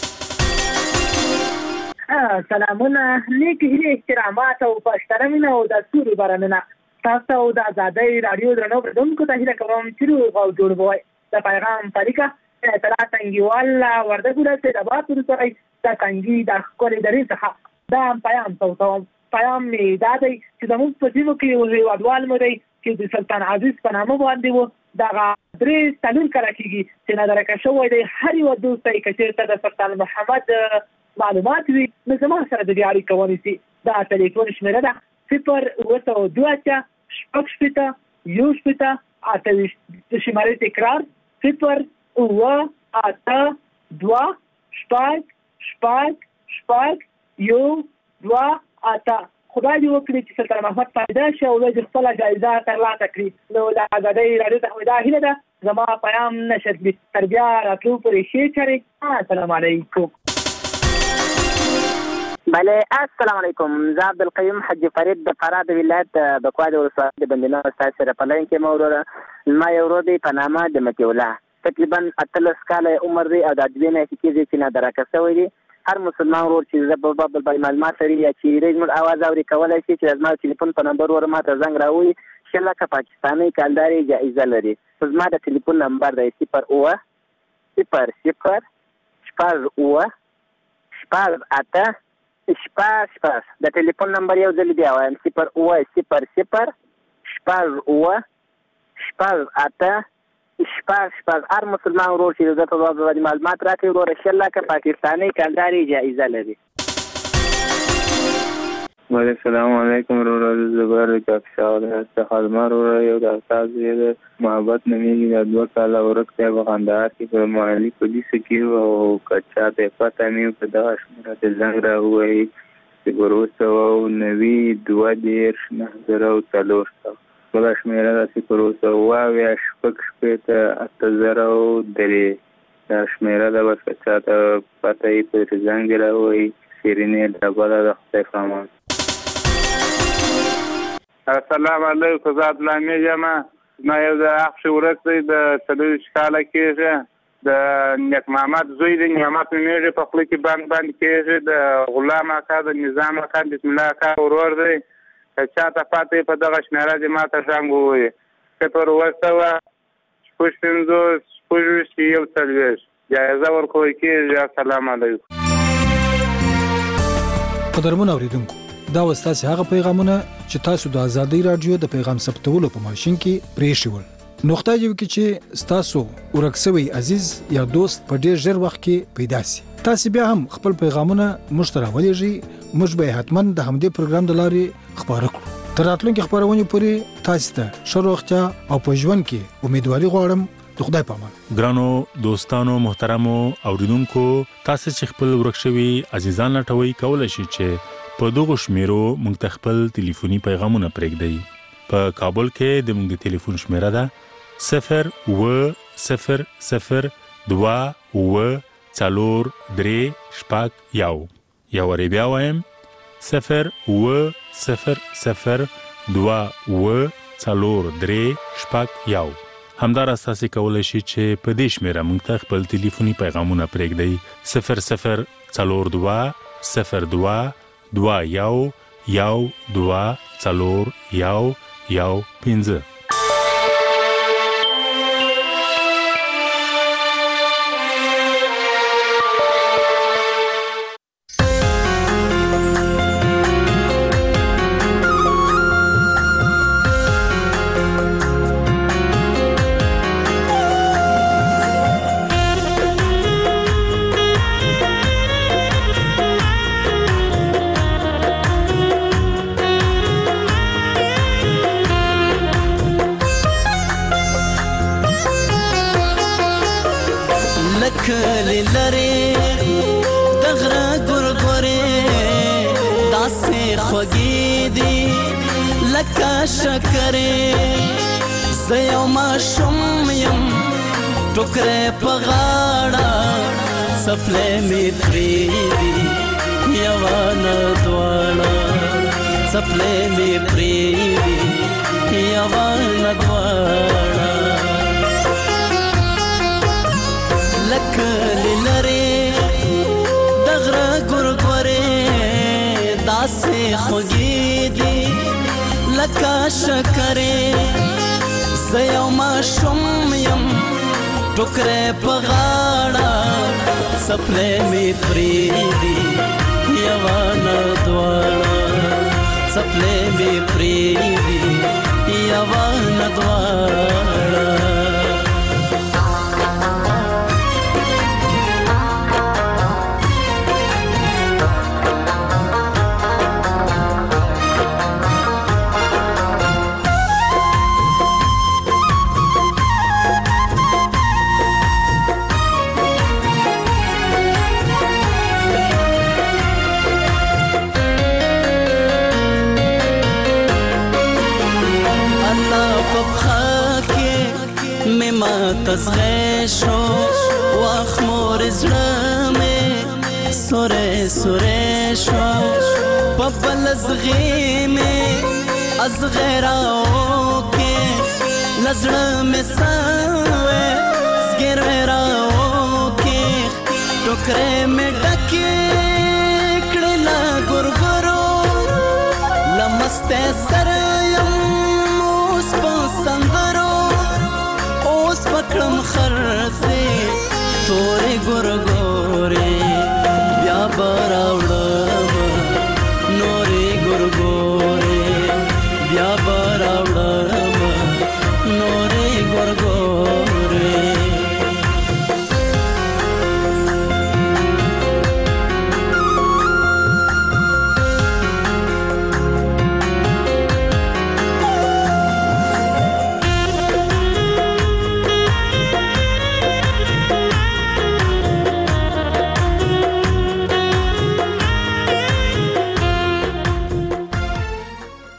سلامونه نیک هیلې احترامات او پښتنمینه او د سوري بارانونه تاسو د ازادي رادیو درنو اوریدونکو ته هیله کوم چې او جوړوي د پیغام طریقه تلا څنګهوال ورته ګورته د باتور سره د څنګه د خپل درې څخه دا پیغام تاسو پیغام می دا دی چې د موږ په ټیمو کې یو ادوال مو دی چې د سلطان عزیز په نامه باندې وو دا درې تلل کړه کیږي چې نه درکه شوی دی هر یو دوستي چې د سلطان محمد معلومات وي نو زما سره د اړیکه ونیسي. دا ټلیفون شمیره ده صفر اوه سوه دوه اتیا شپږ شپېته یو شپېته اته ویشت. د شمارې تکرار صفر اوه اته دوه شپږ شپږ شپږ یو دوه اته. خدای دې وکړي چې سلطان محمد پیدا شي او د خپل جایزه ترلاسه کړي. نو د آزادۍ راډیو ته دا هیله ده زما پیغام نشر دي تر بیا راتلو پورې شي چرې. السلام علیکم. بله السلام علیکم. زه عبدالقیوم حاجي فرید د فراه د ولایت بکوا د ولسوالۍ د بندیانو استاد سره په لاین کې مو وروره. زما یو ورور دی په نامه د مطیع الله، تقریبا اتلس کاله عمر دی او د دوې میاشتې کېږي چې نادرکه شوی دی. هر مسلمان ورور چې زه په باب بل معلومات لري یا چې زموږ اواز اوري کولی شي چې زما ټلیفون په نمبر ور ماته زنګ راوړي. شل لکه پاکستاني کالداري جایزه لري. زما د ټلیفون نمبر دی صفر اوه صفر صفر شپږ اوه شپږ اته شپږ شپږ. د ټلیفون نمبر یو ځل بیا وایم صفر اوه صفر صفر شپږ اوه شپږ اته شپږ شپږ. هر مسلمان ورور چې د په باب باندې معلومات راکړي وروره شل لکه پاکستاني کالداري جایزه لري. وعلیکم السلام علیکم وروره. زبر کاکشاو څخه زما وروره یو د استاد د محبت نومیږي د دوه کاله ورک دی په قندهار کې په معالي پولیسو کې او که چاته پته نه وي په دغه شمېره ته زنګ راووایي صفر اوه سوه نوي دوه دېرش نهه زره او څلور سوه. بله شمېره ده صفر اوه سوه اوه اویا شپږ شپېته اته زره او درې. دا شمېره ده بس که چاته پته یې پرې زنګ راووایي. شیرینې ډبله د خدای پامان. السلام علیکم. زه عبدالحمید یم. زما یو د اخښې ورک دی د څلوېښت کاله کېږي. د نیک محمد زوی دی نعمت نومېږي په خوله کې بند بند کېږي. د غلام اکا د نظام اکا بسم الله اکا ورور دی. که چاته پاته په دغه شمېره دې ما ته زنګ ووایي صفر اوه سوه شپږ پنځوس شپږ ویشت یو څلوېښت. جایزه ورکول کېږي. السلام علیکم. قدرمن اوریدونکو دا وستاسې هغه پیغامونه چې تاسو د ازادۍ رادیو د پیغام ثبتولو په ماشين کې پریښي ول. نو خدای دې وکړي چې تاسو ورک شوی عزیز یا دوست په ډیر ژر وخت کې پیدا شي. تاسو بیا هم خپل پیغامونه موږ ته راولېږئ. موږ به حتما د همدې پروګرام د لارې خبرو کړو. تر راتلونکي خبرونه پورې تاسو ته ښه روغتیا او په ژوند کې امیدواري غواړم. د خدای په امان. ګرانو دوستانو محترمو اوریدونکو تاسو چې خپل ورک شوی عزیزان لټوي کولای شئ چې په دغه شمیرو موږ ته خپل ټلیفوني پیغامونه پرېږدئ. په کابل کې د موږ د ټلیفون شمیره ده صفر اوه صفر صفر دوه اوه څلور درې شپږ یو. یو وارې بیا وایم صفر اوه صفر صفر دوه اوه څلور درې شپږ یو. همدارس تاسو کولای شئ چې په دې شمیره موږ ته خپل ټلیفوني پیغامونه پرېږدئ صفر صفر څلور دوه صفر دوه دوه یو یو دوه څلور یو یو پنځه. ټوکرې په غاړه سپلې مې پرېږدي یوانه دواړه سپلې مې پرېږدي یوانه دواړه لکه لرې د غره ګورګورې داسې خوږې دي لکه شکرې زه یو ماشوم یم ټوکرې په غاړه سپلې مې پرېږدي یوانه دواړه سپلې مې پرېږدي یوانه دواړه. مزغه شو واخ مور زړه مې سوره سوره شو په بل زغې مې از غیراو کې لزړه مې سوې سګر وراو کې ټوکرې مې ډکې کړل ګورګورو لمسته سره